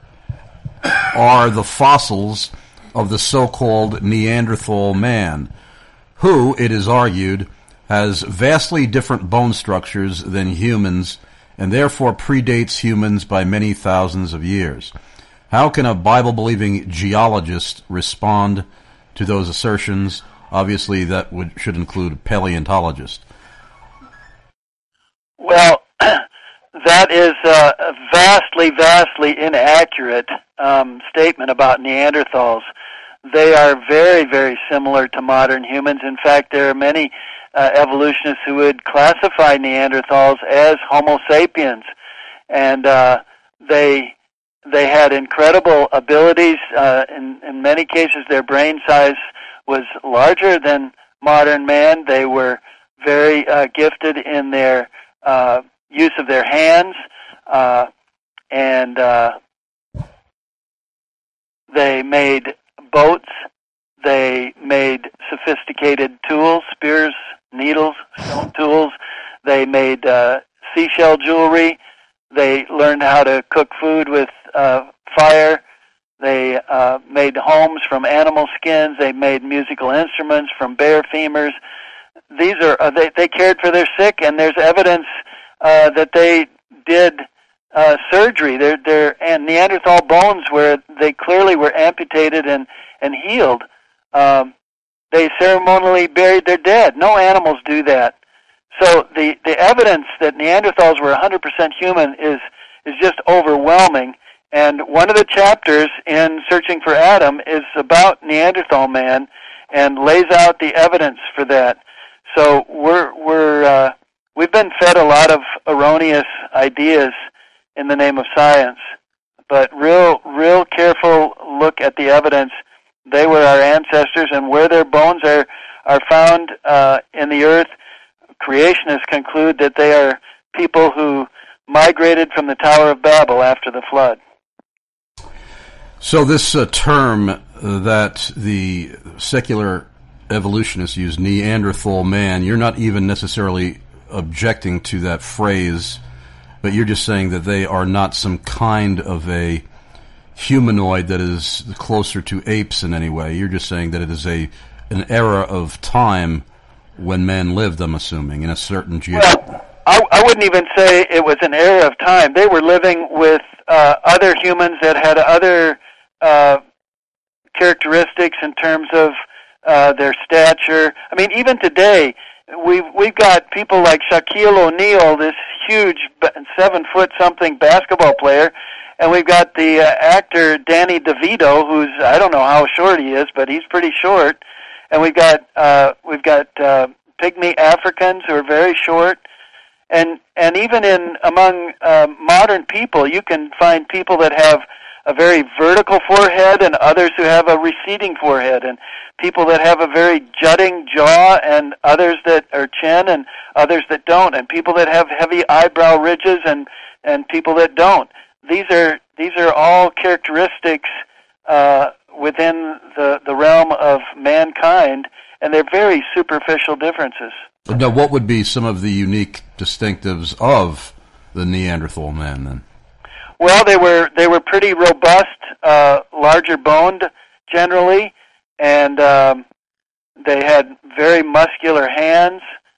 are the fossils of the so-called Neanderthal man, who, it is argued, has vastly different bone structures than humans and therefore predates humans by many thousands of years. How can a Bible-believing geologist respond to those assertions? Obviously, that would should include a paleontologist. Well, that is a vastly, vastly inaccurate um, statement about Neanderthals. They are very, very similar to modern humans. In fact, there are many uh, evolutionists who would classify Neanderthals as Homo sapiens, and uh, they they had incredible abilities. Uh, in in many cases, their brain size was larger than modern man. They were very uh, gifted in their uh, use of their hands, uh, and uh, they made boats. They made sophisticated tools, spears, needles, stone tools. They made uh, seashell jewelry. They learned how to cook food with uh, fire. They uh, made homes from animal skins. They made musical instruments from bear femurs. These are uh, they, they cared for their sick, and there's evidence uh, that they did uh, surgery. Their their Neanderthal bones, where they clearly were amputated and and healed. Um, they ceremonially buried their dead. No animals do that. So the the evidence that Neanderthals were one hundred percent human is is just overwhelming. And one of the chapters in Searching for Adam is about Neanderthal man and lays out the evidence for that. So we're we're uh, we've been fed a lot of erroneous ideas in the name of science, but real real careful look at the evidence. They were our ancestors, and where their bones are are found uh, in the earth, creationists conclude that they are people who migrated from the Tower of Babel after the flood. So this uh, term that the secular evolutionists use Neanderthal man, you're not even necessarily objecting to that phrase, but you're just saying that they are not some kind of a humanoid that is closer to apes in any way. You're just saying that it is a an era of time when man lived, I'm assuming, in a certain geo... Well, I, I wouldn't even say it was an era of time. They were living with uh, other humans that had other uh, characteristics in terms of uh, their stature. I mean, even today, we've, we've got people like Shaquille O'Neal, this huge seven-foot-something basketball player, and we've got the uh, actor Danny DeVito, who's, I don't know how short he is, but he's pretty short. And we've got uh, we've got uh, pygmy Africans who are very short, and and even in among uh, modern people, you can find people that have a very vertical forehead and others who have a receding forehead, and people that have a very jutting jaw and others that are chin and others that don't, and people that have heavy eyebrow ridges and and people that don't. These are these are all characteristics Uh, within the, the realm of mankind, and they're very superficial differences. Now, what would be some of the unique distinctives of the Neanderthal man, then? Well, they were they were pretty robust, uh, larger boned generally, and um, they had very muscular hands.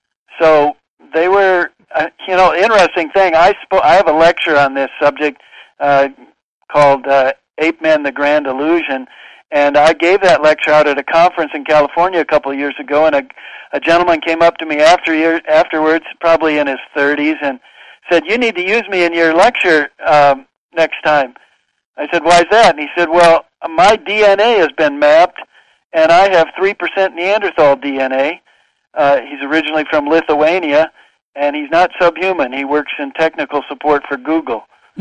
So they were, uh, you know, interesting thing. I spo- I have a lecture on this subject uh, called uh, Ape Men: The Grand Illusion. And I gave that lecture out at a conference in California a couple of years ago, and a, a gentleman came up to me after year, afterwards, probably in his thirties, and said, "You need to use me in your lecture um, next time." I said, "Why is that?" And he said, "Well, my D N A has been mapped, and I have three percent Neanderthal D N A. Uh, he's originally from Lithuania, and he's not subhuman. He works in technical support for Google."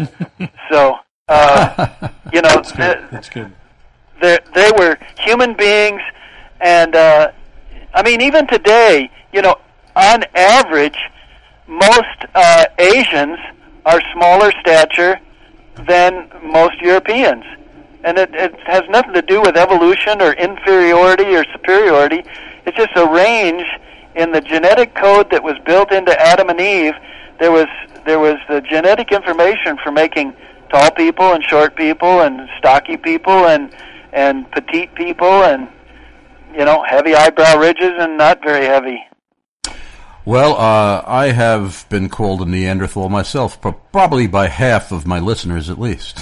So, uh, you know, that's good. That's good. They they were human beings, and uh, I mean, even today, you know, on average, most uh, Asians are smaller stature than most Europeans, and it, it has nothing to do with evolution or inferiority or superiority. It's just a range in the genetic code that was built into Adam and Eve. There was there was the genetic information for making tall people and short people and stocky people and and petite people, and, you know, heavy eyebrow ridges and not very heavy. Well, uh, I have been called a Neanderthal myself, probably by half of my listeners at least.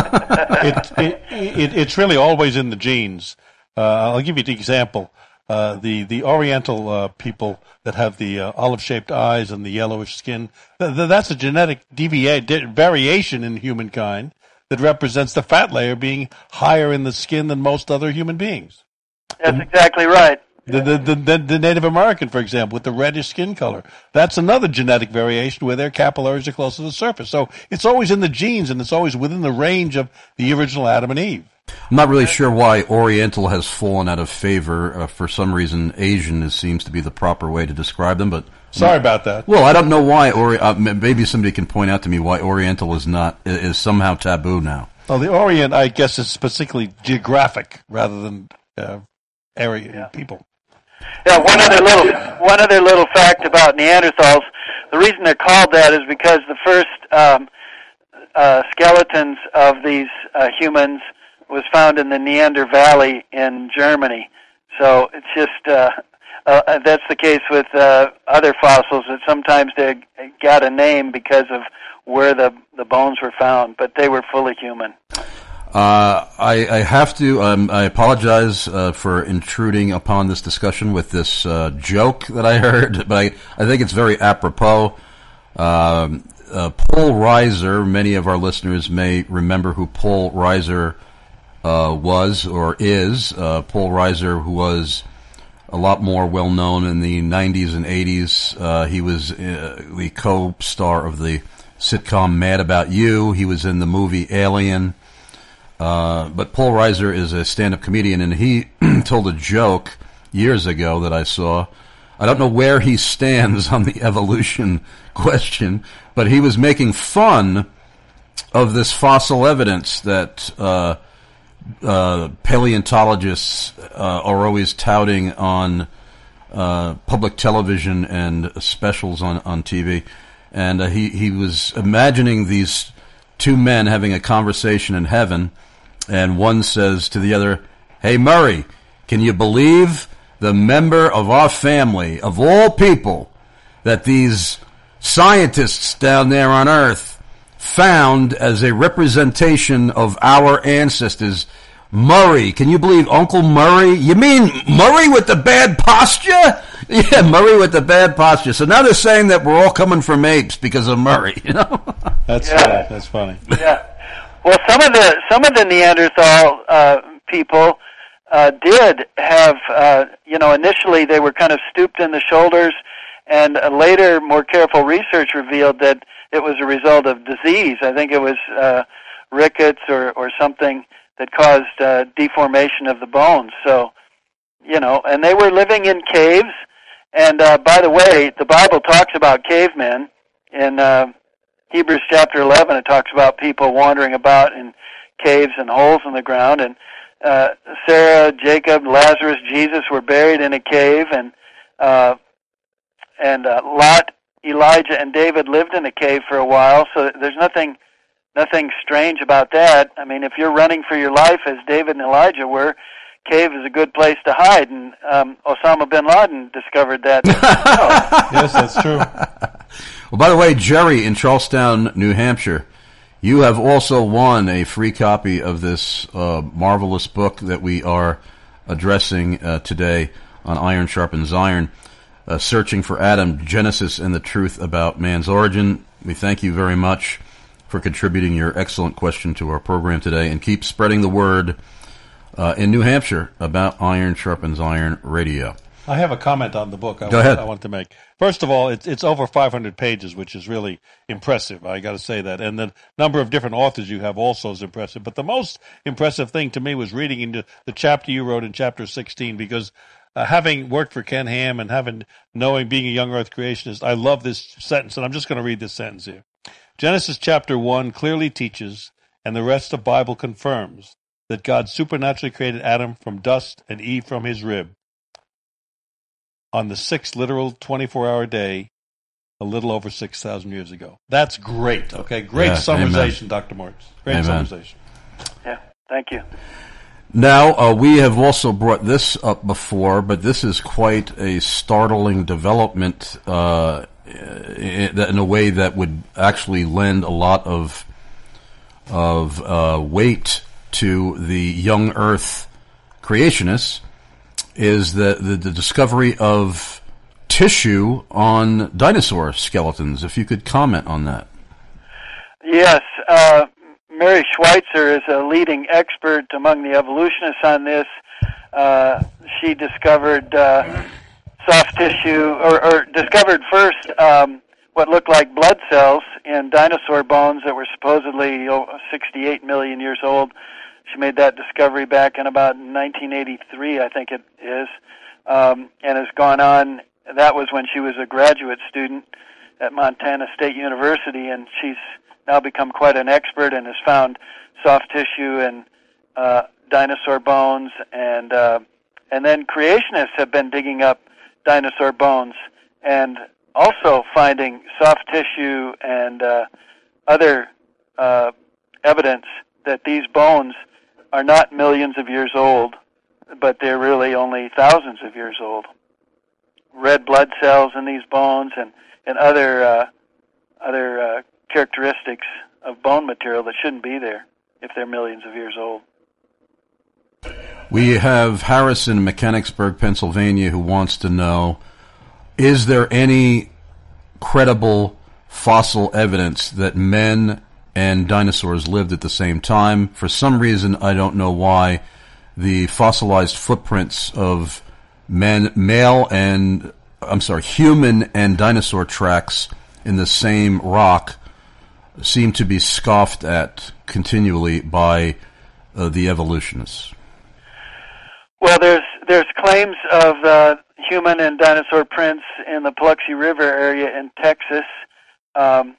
it, it, it, it's really always in the genes. Uh, I'll give you an example. Uh, the, the Oriental uh, people that have the uh, olive-shaped eyes and the yellowish skin, th- th- that's a genetic devia- de- variation in humankind that represents the fat layer being higher in the skin than most other human beings. That's exactly right. The, the, the, the Native American, for example, with the reddish skin color, that's another genetic variation where their capillaries are close to the surface. So it's always in the genes, and it's always within the range of the original Adam and Eve. I'm not really sure why Oriental has fallen out of favor. Uh, for some reason, Asian is, seems to be the proper way to describe them, but... Sorry about that. Well, I don't know why, or uh, maybe somebody can point out to me why Oriental is not is somehow taboo now. Well, the Orient, I guess, is specifically geographic rather than uh, area yeah. people. Yeah, one other little one other little fact about Neanderthals. The reason they're called that is because the first um, uh, skeletons of these uh, humans was found in the Neander Valley in Germany. So it's just. Uh, Uh, that's the case with uh, other fossils, that sometimes they got a name because of where the, the bones were found, but they were fully human. Uh, I, I have to, um, I apologize uh, for intruding upon this discussion with this uh, joke that I heard, but I, I think it's very apropos. Um, uh, Paul Reiser, many of our listeners may remember who Paul Reiser uh, was or is. Uh, Paul Reiser, who was a lot more well-known in the nineties and eighties. Uh, he was uh, the co-star of the sitcom Mad About You. He was in the movie Alien. Uh, but Paul Reiser is a stand-up comedian, and he told a joke years ago that I saw. I don't know where he stands on the evolution question, but he was making fun of this fossil evidence that uh, uh, paleontologists uh, are always touting on uh, public television and specials on, on T V. And uh, he, he was imagining these two men having a conversation in heaven, and one says to the other, "Hey, Murray, can you believe the member of our family, of all people, that these scientists down there on Earth found as a representation of our ancestors? Murray, can you believe Uncle Murray? You mean Murray with the bad posture?" Yeah, Murray with the bad posture. So now they're saying that we're all coming from apes because of Murray. You know, that's Yeah. funny. That's funny. Yeah. Well, some of the some of the Neanderthal uh, people uh, did have, uh, you know, initially they were kind of stooped in the shoulders, and uh, later more careful research revealed that it was a result of disease. I think it was uh, rickets or, or something that caused uh, deformation of the bones. So, you know, and they were living in caves. And uh, by the way, the Bible talks about cavemen. In uh, Hebrews chapter eleven, it talks about people wandering about in caves and holes in the ground. And uh, Sarah, Jacob, Lazarus, Jesus were buried in a cave. And uh, and uh, Lot, Elijah, and David lived in a cave for a while. So there's nothing nothing strange about that. I mean, if you're running for your life, as David and Elijah were, cave is a good place to hide, and um, Osama bin Laden discovered that. Yes, that's true. Well, by the way, Jerry in Charlestown, New Hampshire, you have also won a free copy of this uh, marvelous book that we are addressing uh, today on Iron Sharpens Iron, uh, Searching for Adam, Genesis and the Truth About Man's Origin. We thank you very much for contributing your excellent question to our program today, and keep spreading the word Uh, in New Hampshire about Iron Sharpens Iron Radio. I have a comment on the book I Go want, ahead. I want to make. First of all, it's, it's over five hundred pages, which is really impressive. I got to say that. And the number of different authors you have also is impressive. But the most impressive thing to me was reading into the chapter you wrote in chapter sixteen, because uh, having worked for Ken Ham and having knowing being a young earth creationist, I love this sentence, and I'm just going to read this sentence here. Genesis chapter one clearly teaches, and the rest of Bible confirms, that God supernaturally created Adam from dust and Eve from his rib on the sixth literal twenty-four hour day, a little over six thousand years ago. That's great, okay? Great Yeah, summarization, amen. Doctor Marks. Great Amen. summarization. Yeah, thank you. Now, uh, we have also brought this up before, but this is quite a startling development uh, in, in a way that would actually lend a lot of, of uh, weight to the young earth creationists, is the, the, the discovery of tissue on dinosaur skeletons. If you could comment on that. Yes, uh, Mary Schweitzer is a leading expert among the evolutionists on this. Uh, she discovered uh, soft tissue, or, or discovered first um, what looked like blood cells in dinosaur bones that were supposedly oh, sixty-eight million years old. She made that discovery back in about nineteen eighty-three, I think it is, um, and has gone on. That was when she was a graduate student at Montana State University, and she's now become quite an expert and has found soft tissue and uh, dinosaur bones, and uh, and then creationists have been digging up dinosaur bones and also finding soft tissue and uh, other uh, evidence that these bones are not millions of years old, but they're really only thousands of years old. Red blood cells in these bones and, and other uh, other uh, characteristics of bone material that shouldn't be there if they're millions of years old. We have Harrison in Mechanicsburg, Pennsylvania, who wants to know, is there any credible fossil evidence that men and dinosaurs lived at the same time? For some reason, I don't know why, the fossilized footprints of men, male and, I'm sorry, human and dinosaur tracks in the same rock seem to be scoffed at continually by uh, the evolutionists. Well, there's there's claims of uh, human and dinosaur prints in the Paluxy River area in Texas, um,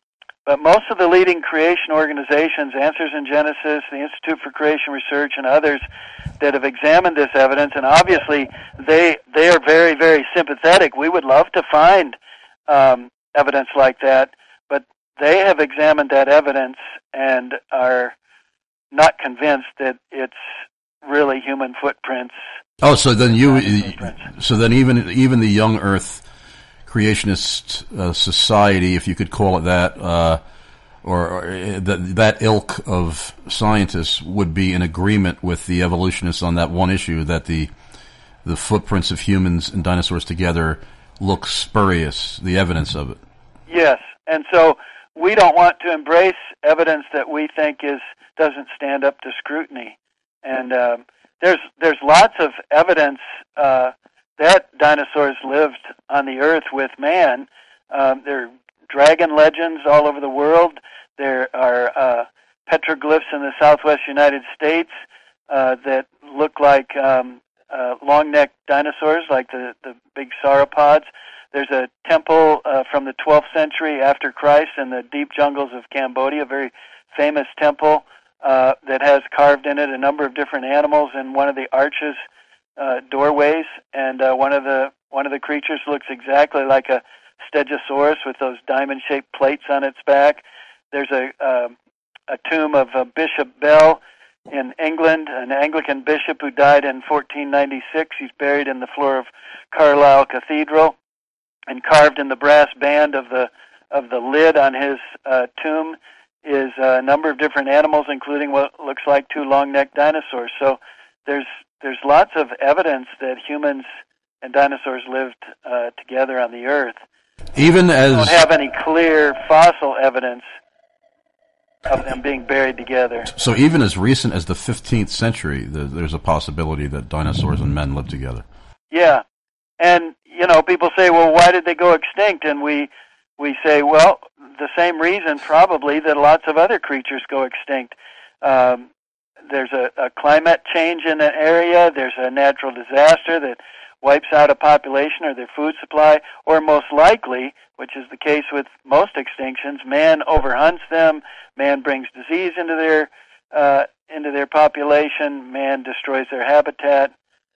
But most of the leading creation organizations, Answers in Genesis, the Institute for Creation Research, and others that have examined this evidence, and obviously they they are very, very sympathetic. We would love to find um, evidence like that, but they have examined that evidence and are not convinced that it's really human footprints. Oh, so then you, so then even even the young Earth creationist uh, society, if you could call it that, uh, or, or uh, that that ilk of scientists would be in agreement with the evolutionists on that one issue, that the the footprints of humans and dinosaurs together look spurious, the evidence of it. Yes, and so we don't want to embrace evidence that we think is doesn't stand up to scrutiny, and um, there's there's lots of evidence uh, that dinosaurs lived on the earth with man. Um, there are dragon legends all over the world. There are uh, petroglyphs in the southwest United States uh, that look like um, uh, long-necked dinosaurs, like the, the big sauropods. There's a temple uh, from the twelfth century after Christ in the deep jungles of Cambodia, a very famous temple uh, that has carved in it a number of different animals in one of the arches Uh, doorways, and uh, one of the one of the creatures looks exactly like a stegosaurus with those diamond-shaped plates on its back. There's a uh, a tomb of uh, Bishop Bell in England, an Anglican bishop who died in fourteen ninety-six. He's buried in the floor of Carlisle Cathedral, and carved in the brass band of the of the lid on his uh, tomb is a number of different animals, including what looks like two long-necked dinosaurs. So there's There's lots of evidence that humans and dinosaurs lived uh, together on the Earth. Even as we don't have any clear fossil evidence of them being buried together. So even as recent as the fifteenth century, the, there's a possibility that dinosaurs and men lived together. Yeah, and you know, people say, well, why did they go extinct? And we we say, well, the same reason probably that lots of other creatures go extinct. Um, There's a, a climate change in an area. There's a natural disaster that wipes out a population or their food supply, or most likely, which is the case with most extinctions, man overhunts them. Man brings disease into their uh, into their population. Man destroys their habitat.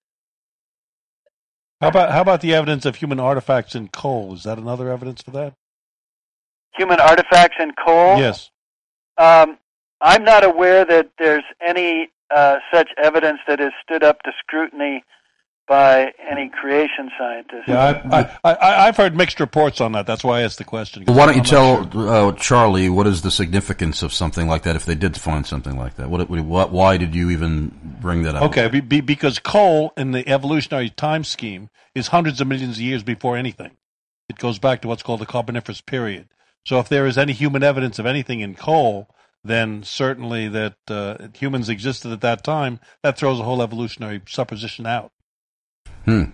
How about how about the evidence of human artifacts in coal? Is that another evidence for that? Human artifacts in coal? Yes. Um, I'm not aware that there's any uh, such evidence that has stood up to scrutiny by any creation scientist. Yeah, I, I, I, I've heard mixed reports on that. That's why I asked the question. Well, why don't you I'm tell sure. uh, Charlie what is the significance of something like that if they did find something like that? What, what why did you even bring that up? Okay, be, be, because coal in the evolutionary time scheme is hundreds of millions of years before anything. It goes back to what's called the Carboniferous period. So if there is any human evidence of anything in coal, then certainly that uh, humans existed at that time, that throws a whole evolutionary supposition out. Hmm.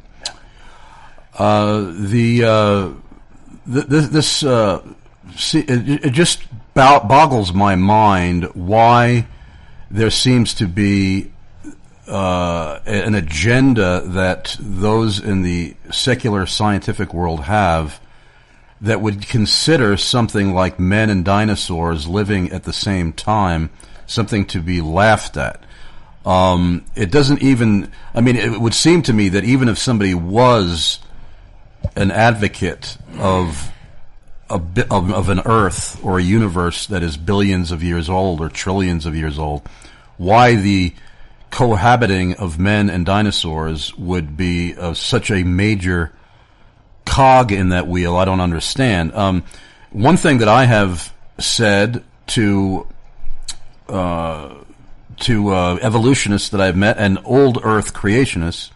Uh, the uh, th- this, this uh, see, it, it just bo- boggles my mind why there seems to be uh, an agenda that those in the secular scientific world have that would consider something like men and dinosaurs living at the same time something to be laughed at. Um, it doesn't even, I mean, it would seem to me that even if somebody was an advocate of a bit of, of an Earth or a universe that is billions of years old or trillions of years old, why the cohabiting of men and dinosaurs would be uh, such a major cog in that wheel, I don't understand. Um, one thing that I have said to uh, to uh, evolutionists that I've met and old Earth creationists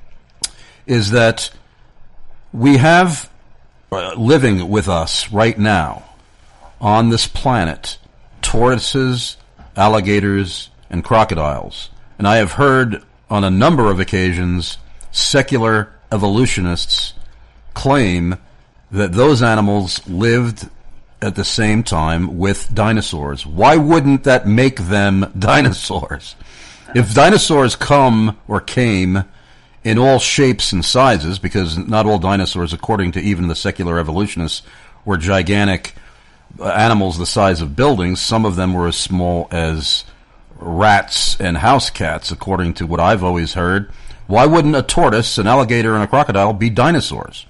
is that we have uh, living with us right now on this planet tortoises, alligators, and crocodiles. And I have heard on a number of occasions secular evolutionists claim that those animals lived at the same time with dinosaurs. Why wouldn't that make them dinosaurs? If dinosaurs come or came in all shapes and sizes, because not all dinosaurs, according to even the secular evolutionists, were gigantic animals the size of buildings. Some of them were as small as rats and house cats, according to what I've always heard. Why wouldn't a tortoise, an alligator, and a crocodile be dinosaurs?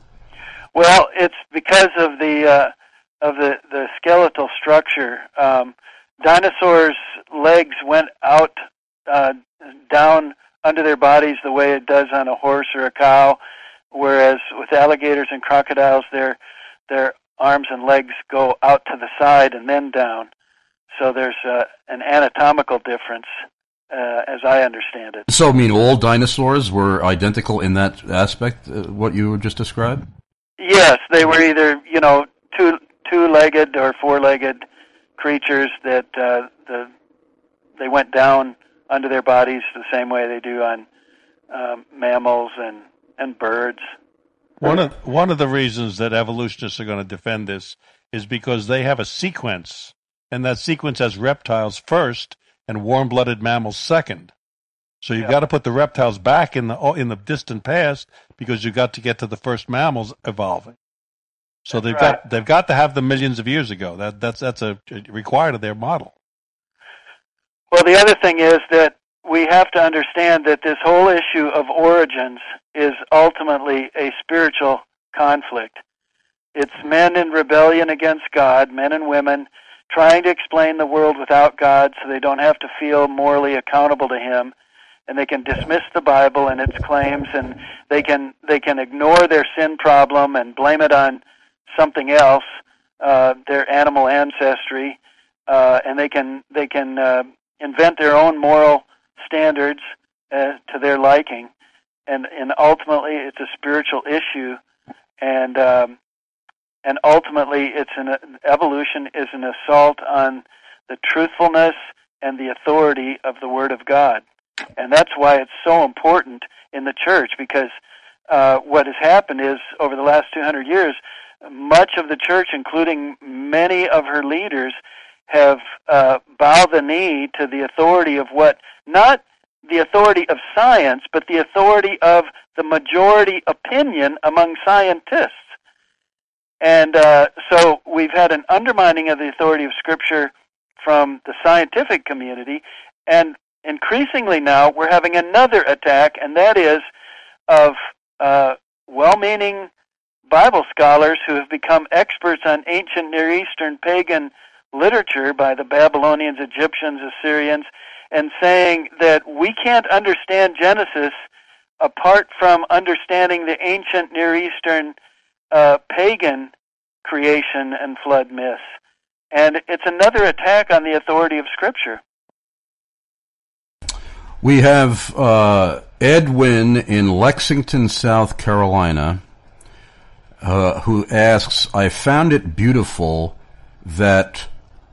Well, it's because of the uh, of the, the skeletal structure. Um, dinosaurs' legs went out uh, down under their bodies the way it does on a horse or a cow, whereas with alligators and crocodiles, their their arms and legs go out to the side and then down. So there's uh, an anatomical difference, uh, as I understand it. So, I mean, all dinosaurs were identical in that aspect, uh, what you just described? Yes, they were either, you know, two two-legged or four-legged creatures that uh, the they went down under their bodies the same way they do on um, mammals and, and birds. One of one of the reasons that evolutionists are going to defend this is because they have a sequence, and that sequence has reptiles first and warm-blooded mammals second. So you've yeah. got to put the reptiles back in the in the distant past because you've got to get to the first mammals evolving. So that's they've right. got they've got to have them millions of years ago. That that's that's a required of their model. Well, the other thing is that we have to understand that this whole issue of origins is ultimately a spiritual conflict. It's men in rebellion against God, men and women, trying to explain the world without God so they don't have to feel morally accountable to Him, and they can dismiss the Bible and its claims, and they can they can ignore their sin problem and blame it on something else, uh, their animal ancestry, uh, and they can they can uh, invent their own moral standards uh, to their liking, and and ultimately it's a spiritual issue, and um, and ultimately it's an evolution is an assault on the truthfulness and the authority of the Word of God, and that's why it's so important in the church, because uh, what has happened is over the last two hundred years, much of the church, including many of her leaders, have uh, bowed the knee to the authority of what, not the authority of science, but the authority of the majority opinion among scientists. And uh, so we've had an undermining of the authority of Scripture from the scientific community, and increasingly now we're having another attack, and that is of uh, well-meaning Bible scholars who have become experts on ancient Near Eastern pagan literature by the Babylonians, Egyptians, Assyrians, and saying that we can't understand Genesis apart from understanding the ancient Near Eastern uh, pagan creation and flood myths. And it's another attack on the authority of Scripture. We have uh, Edwin in Lexington, South Carolina, uh, who asks, I found it beautiful that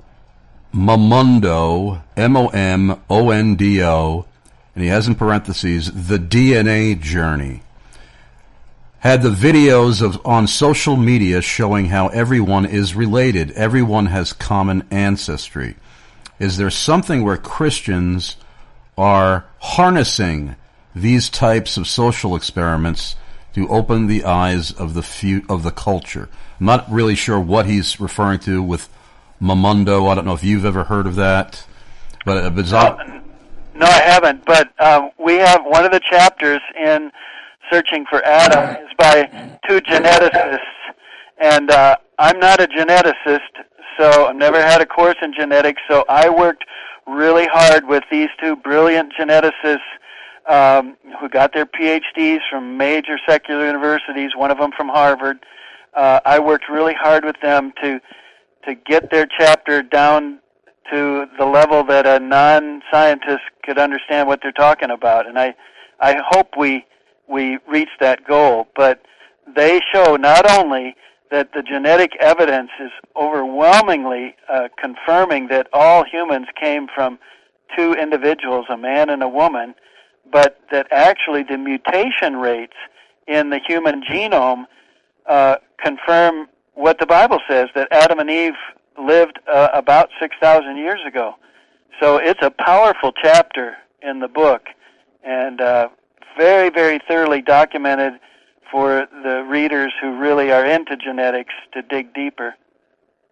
Momondo, M O M O N D O, and he has in parentheses, the D N A journey, had the videos of on social media showing how everyone is related. Everyone has common ancestry. Is there something where Christians are harnessing these types of social experiments to open the eyes of the few, of the culture? I'm not really sure what he's referring to with Momondo. I don't know if you've ever heard of that, but a bizarre. No, no, I haven't. But um, we have one of the chapters in Searching for Adam is by two geneticists, and uh, I'm not a geneticist, so I've never had a course in genetics. So I worked really hard with these two brilliant geneticists um, who got their P H Ds from major secular universities. One of them from Harvard. Uh, I worked really hard with them to. to get their chapter down to the level that a non-scientist could understand what they're talking about. And I, I hope we we reach that goal. But they show not only that the genetic evidence is overwhelmingly uh, confirming that all humans came from two individuals, a man and a woman, but that actually the mutation rates in the human genome uh, confirm what the Bible says, that Adam and Eve lived uh, about six thousand years ago. So it's a powerful chapter in the book, and uh, very, very thoroughly documented for the readers who really are into genetics to dig deeper.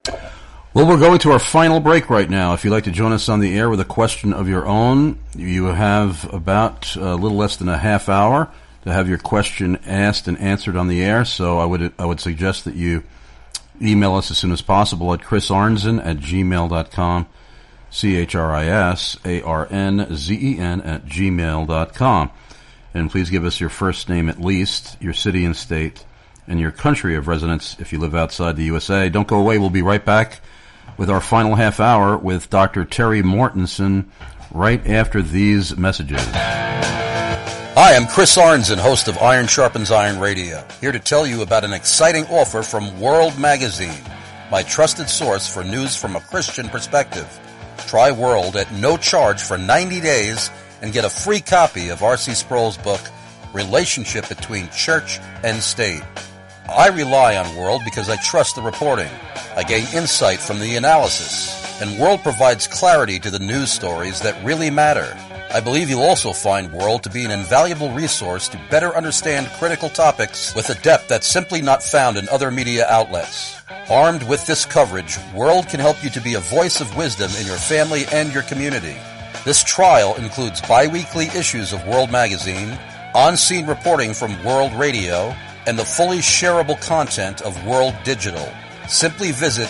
Well, we're going to our final break right now. If you'd like to join us on the air with a question of your own, you have about a little less than a half hour to have your question asked and answered on the air. So I would I would suggest that you email us as soon as possible at chris arnzen at gmail dot com, C H R I S A R N Z E N at gmail dot com. And please give us your first name at least, your city and state, and your country of residence if you live outside the U S A. Don't go away. We'll be right back with our final half hour with Doctor Terry Mortensen right after these messages. Hi, I'm Chris Arnzen, host of Iron Sharpens Iron Radio, here to tell you about an exciting offer from World Magazine, my trusted source for news from a Christian perspective. Try World at no charge for ninety days and get a free copy of R C Sproul's book, Relationship Between Church and State. I rely on World because I trust the reporting. I gain insight from the analysis, and World provides clarity to the news stories that really matter. I believe you'll also find World to be an invaluable resource to better understand critical topics with a depth that's simply not found in other media outlets. Armed with this coverage, World can help you to be a voice of wisdom in your family and your community. This trial includes bi-weekly issues of World Magazine, on-scene reporting from World Radio, and the fully shareable content of World Digital. Simply visit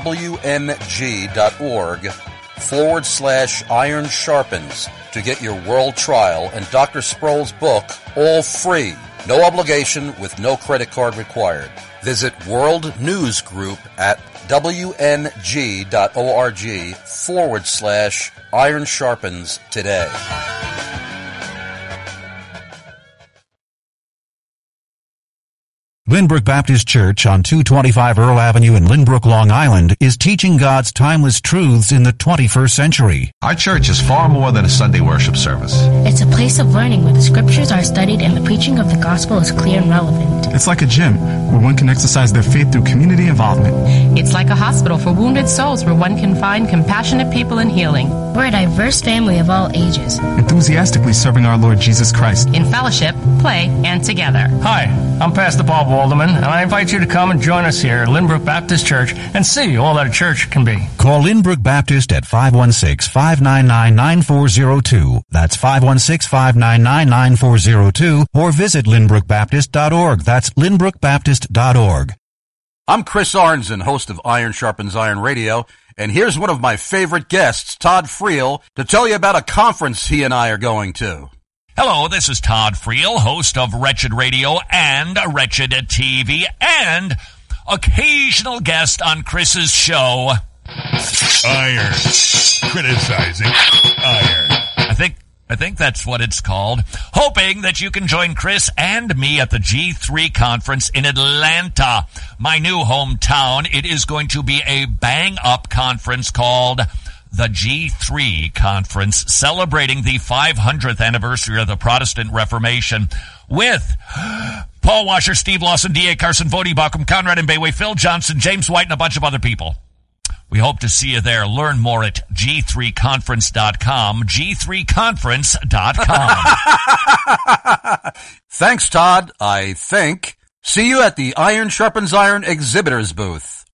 wmg.org forward slash iron sharpens to get your World trial and Doctor Sproul's book all free. No obligation with no credit card required. Visit World News Group at wmg.org forward slash iron sharpens today. Lynbrook Baptist Church on two twenty-five Earl Avenue in Lynbrook, Long Island is teaching God's timeless truths in the twenty-first century. Our church is far more than a Sunday worship service. It's a place of learning where the scriptures are studied and the preaching of the gospel is clear and relevant. It's like a gym where one can exercise their faith through community involvement. It's like a hospital for wounded souls where one can find compassionate people in healing. We're a diverse family of all ages, enthusiastically serving our Lord Jesus Christ in fellowship, play, and together. Hi, I'm Pastor Bob Walderman, and I invite you to come and join us here at Lynbrook Baptist Church and see all that a church can be. Call Lynbrook Baptist at five one six, five nine nine, nine four zero two. That's five one six, five nine nine, nine four zero two, or visit lynbrook baptist dot org. That's lynbrook baptist dot org. I'm Chris Arnzen, host of Iron Sharpens Iron Radio, and here's one of my favorite guests, Todd Friel, to tell you about a conference he and I are going to. Hello, this is Todd Friel, host of Wretched Radio and Wretched T V, and occasional guest on Chris's show. Iron. Criticizing Iron. I think I think that's what it's called. Hoping that you can join Chris and me at the G three conference in Atlanta, my new hometown. It is going to be a bang-up conference called the G three Conference, celebrating the five hundredth anniversary of the Protestant Reformation with Paul Washer, Steve Lawson, D A Carson, Vody Bauckham, Conrad and Bayway, Phil Johnson, James White, and a bunch of other people. We hope to see you there. Learn more at g three conference dot com, g three conference dot com. Thanks, Todd, I think. See you at the Iron Sharpens Iron exhibitors booth.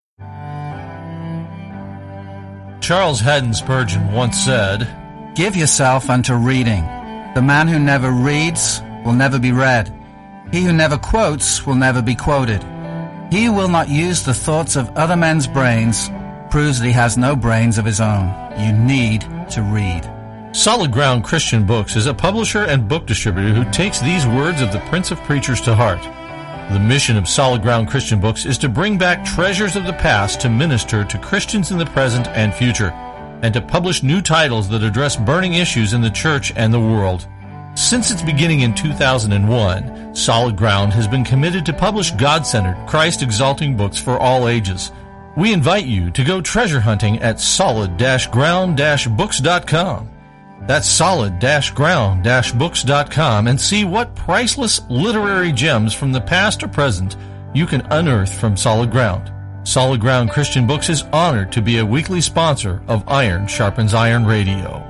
Charles Haddon Spurgeon once said, "Give yourself unto reading. The man who never reads will never be read. He who never quotes will never be quoted. He who will not use the thoughts of other men's brains proves that he has no brains of his own. You need to read." Solid Ground Christian Books is a publisher and book distributor who takes these words of the Prince of Preachers to heart. The mission of Solid Ground Christian Books is to bring back treasures of the past to minister to Christians in the present and future, and to publish new titles that address burning issues in the church and the world. Since its beginning in two thousand one, Solid Ground has been committed to publish God-centered, Christ-exalting books for all ages. We invite you to go treasure hunting at solid ground books dot com. That's solid ground books dot com, and see what priceless literary gems from the past or present you can unearth from Solid Ground. Solid Ground Christian Books is honored to be a weekly sponsor of Iron Sharpens Iron Radio.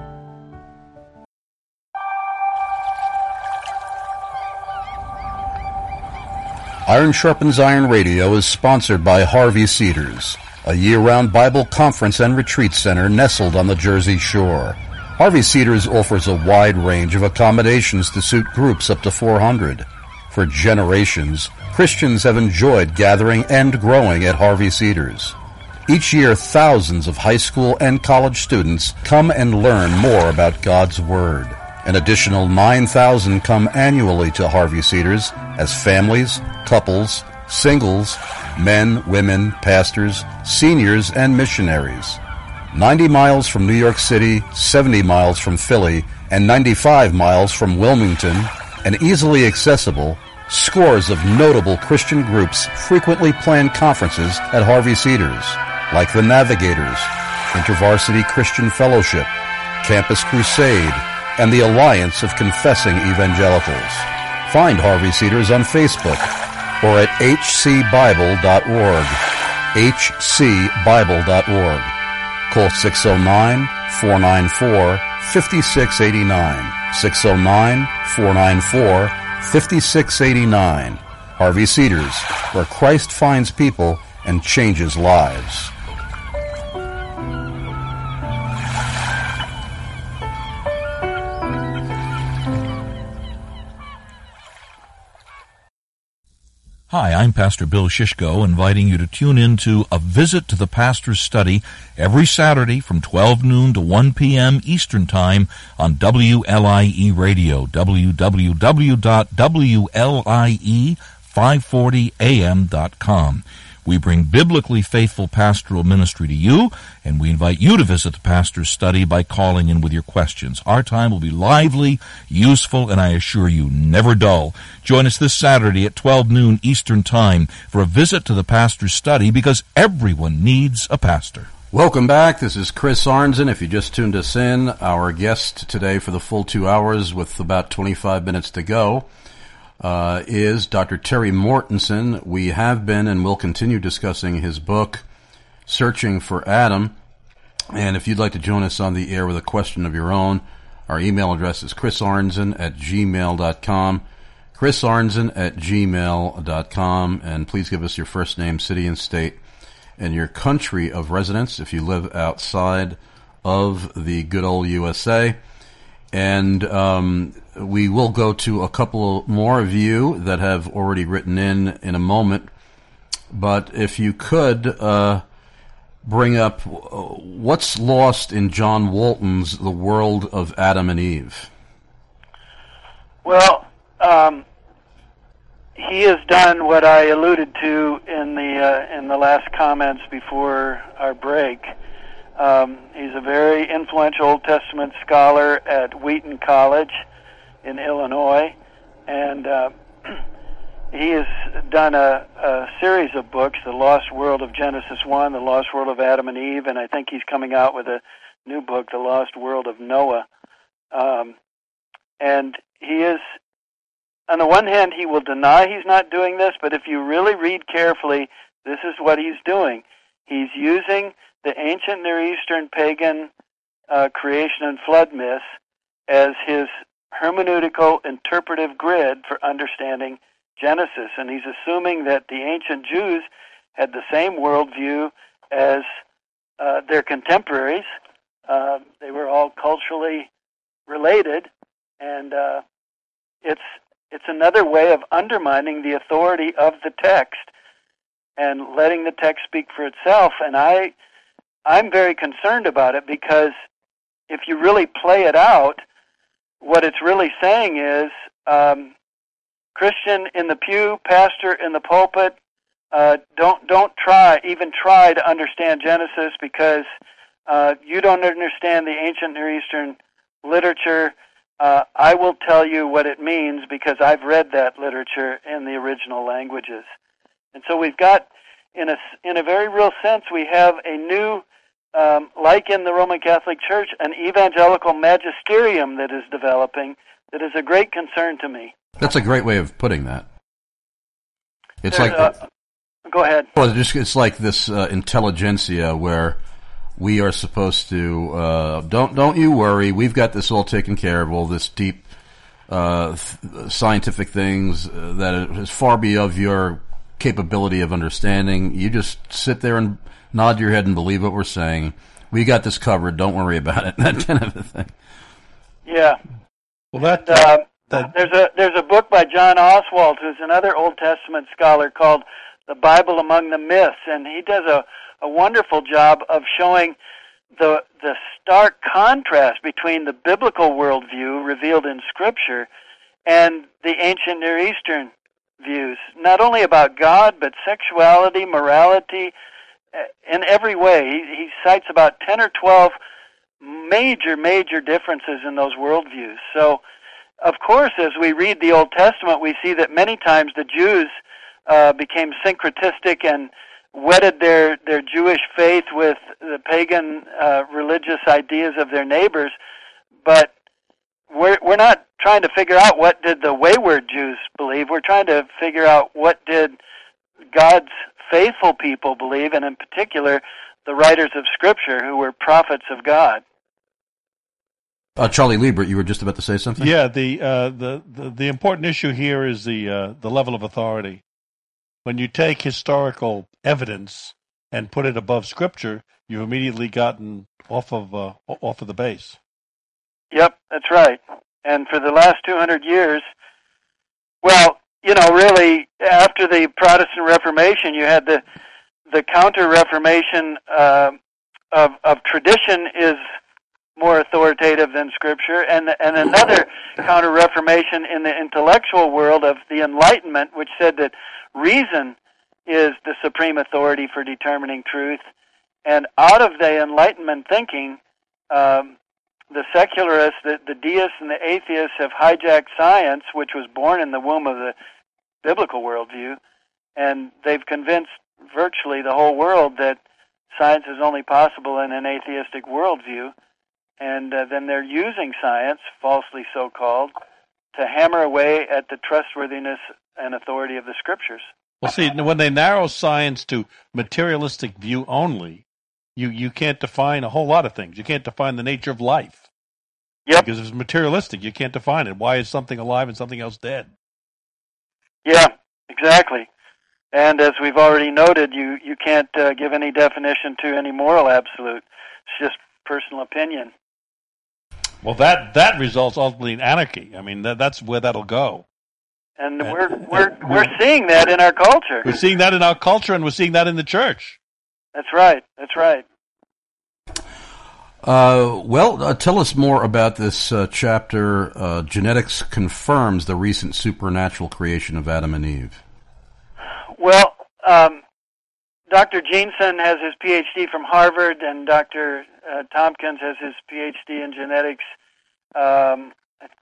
Iron Sharpens Iron Radio is sponsored by Harvey Cedars. a year-round Bible conference and retreat center nestled on the Jersey Shore. Harvey Cedars offers a wide range of accommodations to suit groups up to four hundred. For generations, Christians have enjoyed gathering and growing at Harvey Cedars. Each year, thousands of high school and college students come and learn more about God's Word. An additional nine thousand come annually to Harvey Cedars as families, couples, singles, men, women, pastors, seniors, and missionaries. ninety miles from New York City, seventy miles from Philly, and ninety-five miles from Wilmington, and easily accessible, scores of notable Christian groups frequently plan conferences at Harvey Cedars, like the Navigators, InterVarsity Christian Fellowship, Campus Crusade, and the Alliance of Confessing Evangelicals. Find Harvey Cedars on Facebook or at h c bible dot org, h c bible dot org. Call six oh nine, four nine four, five six eight nine, six oh nine, four nine four, five six eight nine. Harvey Cedars, where Christ finds people and changes lives. Hi, I'm Pastor Bill Shishko, inviting you to tune in to A Visit to the Pastor's Study every Saturday from twelve noon to one p.m. Eastern Time on W L I E Radio, w w w dot w l i e five forty a m dot com. We bring biblically faithful pastoral ministry to you, and we invite you to visit the Pastor's Study by calling in with your questions. Our time will be lively, useful, and I assure you, never dull. Join us this Saturday at twelve noon Eastern Time for a visit to the Pastor's Study, because everyone needs a pastor. Welcome back. This is Chris Arnzen. If you just tuned us in, our guest today for the full two hours with about twenty-five minutes to go Uh, is Doctor Terry Mortensen. We have been and will continue discussing his book, Searching for Adam. And if you'd like to join us on the air with a question of your own, our email address is chrisarnzen at gmail dot com, chrisarnzen at gmail dot com, and please give us your first name, city and state, and your country of residence if you live outside of the good old U S A. And um, we will go to a couple more of you that have already written in in a moment. But if you could uh, bring up what's lost in John Walton's The World of Adam and Eve. Well, um, he has done what I alluded to in the uh, in the last comments before our break. Um, he's a very influential Old Testament scholar at Wheaton College in Illinois, and uh, he has done a, a series of books, The Lost World of Genesis one, The Lost World of Adam and Eve, and I think he's coming out with a new book, The Lost World of Noah. Um, and he is, on the one hand, he will deny he's not doing this, but if you really read carefully, this is what he's doing. He's using the ancient Near Eastern pagan uh, creation and flood myths as his hermeneutical interpretive grid for understanding Genesis. And he's assuming that the ancient Jews had the same worldview as uh, their contemporaries. Uh, they were all culturally related, and uh, it's it's another way of undermining the authority of the text and letting the text speak for itself. And I I'm very concerned about it, because if you really play it out, what it's really saying is um, Christian in the pew, pastor in the pulpit, uh, don't don't try even try to understand Genesis, because uh, you don't understand the ancient Near Eastern literature. Uh, I will tell you what it means, because I've read that literature in the original languages. And so we've got, in a in a very real sense, we have a new, Um, like in the Roman Catholic Church, an evangelical magisterium that is developing that is a great concern to me. That's a great way of putting that. It's There's, like... Uh, go ahead. Well, it's, just, it's like this uh, intelligentsia where we are supposed to, uh, don't don't you worry, we've got this all taken care of, all this deep uh, th- scientific things uh, that is far beyond your capability of understanding. You just sit there and nod your head and believe what we're saying. We got this covered. Don't worry about it. That kind of a thing. Yeah. Well, that, and, uh, that there's a there's a book by John Oswald, who's another Old Testament scholar, called The Bible Among the Myths, and he does a, a wonderful job of showing the the stark contrast between the biblical worldview revealed in Scripture and the ancient Near Eastern views, not only about God, but sexuality, morality, in every way. He, he cites about ten or twelve major, major differences in those worldviews. So, of course, as we read the Old Testament, we see that many times the Jews uh, became syncretistic and wedded their, their Jewish faith with the pagan uh, religious ideas of their neighbors. But we're, we're not trying to figure out what did the wayward Jews believe. We're trying to figure out what did God's faithful people believe, and in particular, the writers of Scripture who were prophets of God. Uh, Charlie Liebert, you were just about to say something? Yeah, the uh, the, the the important issue here is the uh, the level of authority. When you take historical evidence and put it above Scripture, you've immediately gotten off of uh, off of the base. Yep, that's right. And for the last two hundred years, well, you know, really, after the Protestant Reformation, you had the the Counter-Reformation uh, of of tradition is more authoritative than Scripture, and and another Counter-Reformation in the intellectual world of the Enlightenment, which said that reason is the supreme authority for determining truth. And out of the Enlightenment thinking, um, the secularists, the, the deists, and the atheists have hijacked science, which was born in the womb of the biblical worldview, and they've convinced virtually the whole world that science is only possible in an atheistic worldview. And uh, then they're using science, falsely so-called, to hammer away at the trustworthiness and authority of the Scriptures. Well, see, when they narrow science to materialistic view only, you, you can't define a whole lot of things. You can't define the nature of life. Yep. Because if it's materialistic, you can't define it. Why is something alive and something else dead? Yeah, exactly. And as we've already noted, you, you can't uh, give any definition to any moral absolute. It's just personal opinion. Well, that, that results ultimately in anarchy. I mean, that, that's where that'll go. And we're we're we're seeing that in our culture. We're seeing that in our culture, and we're seeing that in the church. That's right. That's right. Uh, well, uh, tell us more about this uh, chapter. Uh, Genetics confirms the recent supernatural creation of Adam and Eve. Well, um, Doctor Jeanson has his P H D from Harvard, and Doctor Uh, Tompkins has his P H D in genetics. Um,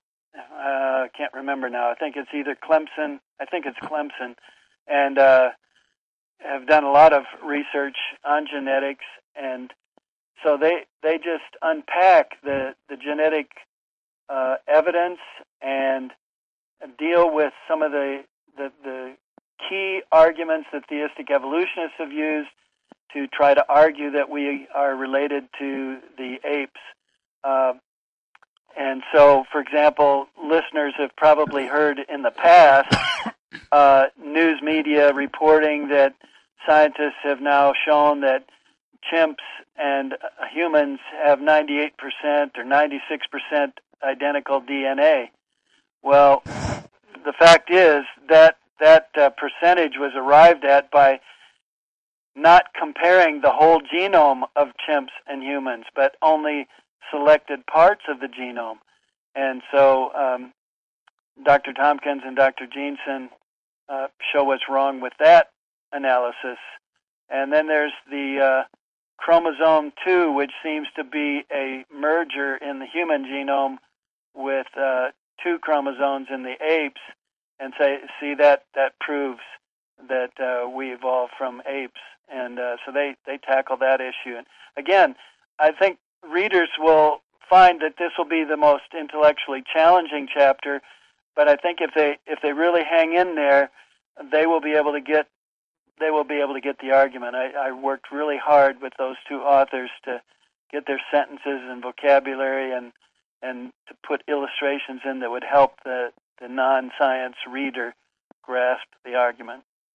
I uh, can't remember now. I think it's either Clemson. I think it's Clemson, and uh, have done a lot of research on genetics. And so they they just unpack the the genetic uh, evidence and deal with some of the, the the key arguments that theistic evolutionists have used to try to argue that we are related to the apes. Uh, and so, for example, listeners have probably heard in the past uh, news media reporting that scientists have now shown that chimps and humans have ninety-eight percent or ninety-six percent identical D N A. Well, the fact is that that uh, percentage was arrived at by not comparing the whole genome of chimps and humans, but only selected parts of the genome. And so um, Doctor Tompkins and Doctor Jeanson uh, show what's wrong with that analysis. And then there's the uh, chromosome two, which seems to be a merger in the human genome with uh, two chromosomes in the apes. And say, see, that, that proves that uh, we evolved from apes. And uh, so they, they tackle that issue. And again, I think readers will find that this will be the most intellectually challenging chapter, but I think if they if they really hang in there, they will be able to get they will be able to get the argument. I, I worked really hard with those two authors to get their sentences and vocabulary and and to put illustrations in that would help the, the non-science reader grasp the argument.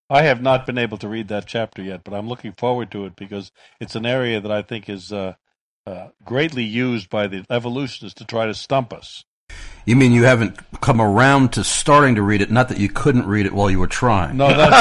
I have not been able to read that chapter yet, but I'm looking forward to it because it's an area that I think is uh, uh, greatly used by the evolutionists to try to stump us. You mean you haven't come around to starting to read it, not that you couldn't read it while you were trying? No, that's,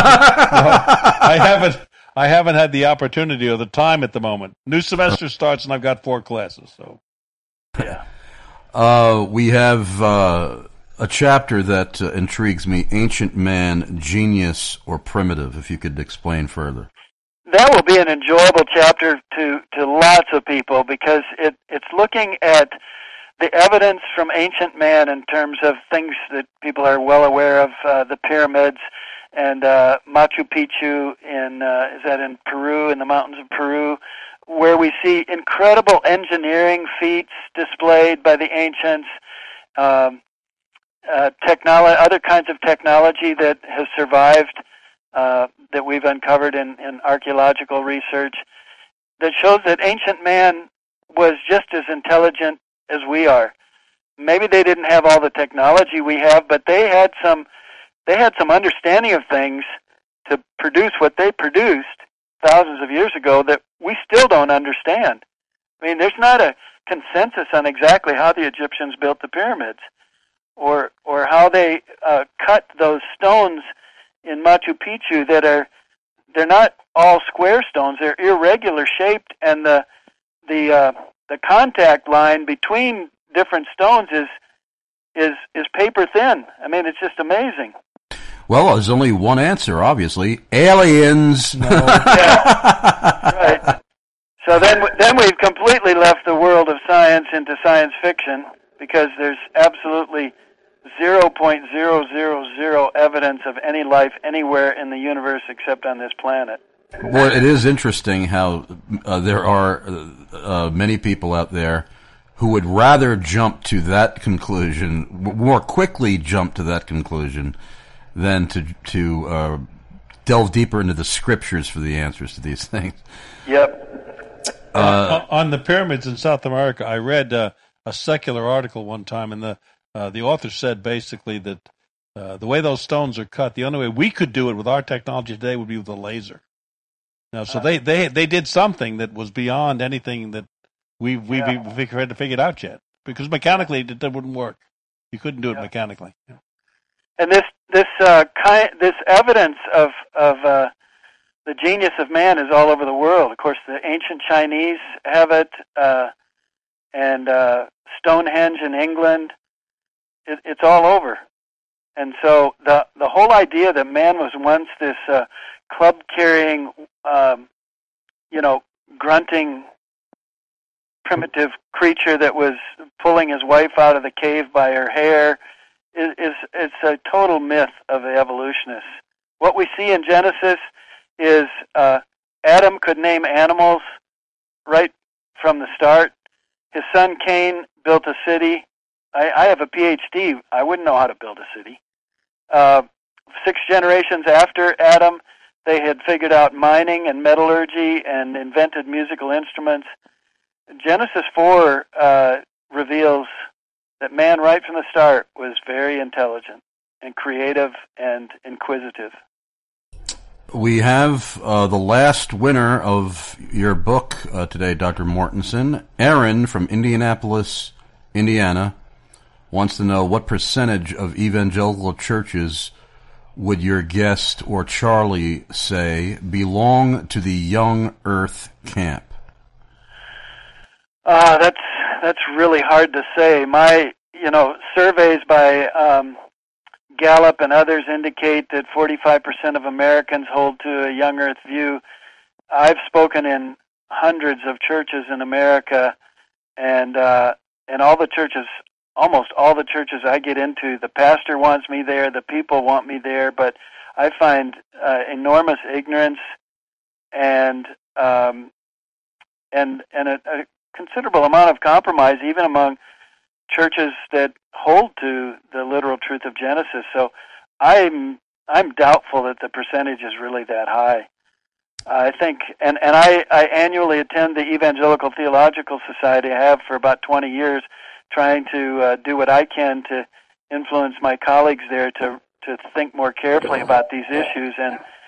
no, I haven't. I haven't had the opportunity or the time at the moment. New semester starts and I've got four classes. So, yeah. Uh, we have uh, a chapter that uh, intrigues me: Ancient Man, Genius, or Primitive. If you could explain further. That will be an enjoyable chapter to, to lots of people because it, it's looking at the evidence from ancient man in terms of things that people are well aware of, uh, the pyramids and uh, Machu Picchu in, uh, is that in Peru, in the mountains of Peru, where we see incredible engineering feats displayed by the ancients, um, uh, technolo- other kinds of technology that has survived uh, that we've uncovered in, in archaeological research that shows that ancient man was just as intelligent as we are. Maybe they didn't have all the technology we have, but they had some they had some understanding of things to produce what they produced thousands of years ago that we still don't understand. I mean, there's not a consensus on exactly how the Egyptians built the pyramids or or how they uh, cut those stones in Machu Picchu that are they're not all square stones, they're irregular shaped, and the the uh, the contact line between different stones is is is paper thin. I mean, it's just amazing. Well, there's only one answer, obviously: aliens. No. Yeah. Right. So then, then we've completely left the world of science into science fiction because there's absolutely zero point zero zero zero evidence of any life anywhere in the universe except on this planet. Well, it is interesting how uh, there are uh, many people out there who would rather jump to that conclusion, more quickly jump to that conclusion, than to to uh, delve deeper into the scriptures for the answers to these things. Yep. Uh, uh, on the pyramids in South America, I read uh, a secular article one time, and the uh, the author said basically that uh, the way those stones are cut, the only way we could do it with our technology today would be with a laser. Now, so they, they they did something that was beyond anything that we we yeah. we had to figure it out yet, because mechanically it, it wouldn't work. You couldn't do it yeah. mechanically. Yeah. And this this uh, kind this evidence of of uh, the genius of man is all over the world. Of course, the ancient Chinese have it, uh, and uh, Stonehenge in England. It, it's all over. And so the the whole idea that man was once this uh, club carrying, um, you know, grunting, primitive creature that was pulling his wife out of the cave by her hair is, is it's a total myth of the evolutionists. What we see in Genesis is uh, Adam could name animals right from the start. His son Cain built a city. I, I have a P H D. I wouldn't know how to build a city. Uh, six generations after Adam, they had figured out mining and metallurgy and invented musical instruments. Genesis four uh, reveals that man right from the start was very intelligent and creative and inquisitive. We have uh, the last winner of your book uh, today, Doctor Mortensen. Aaron from Indianapolis, Indiana, wants to know what percentage of evangelical churches would your guest or Charlie say belong to the Young Earth camp? Uh, that's that's really hard to say. My, you know, surveys by um, Gallup and others indicate that forty-five percent of Americans hold to a young earth view. I've spoken in hundreds of churches in America, and uh, and all the churches, almost all the churches I get into, the pastor wants me there, the people want me there, but I find uh, enormous ignorance and um, and and a, a considerable amount of compromise, even among churches that hold to the literal truth of Genesis. So I'm I'm doubtful that the percentage is really that high. I think, and, and I, I annually attend the Evangelical Theological Society. I have for about twenty years, trying to uh, do what I can to influence my colleagues there to to think more carefully about these issues. And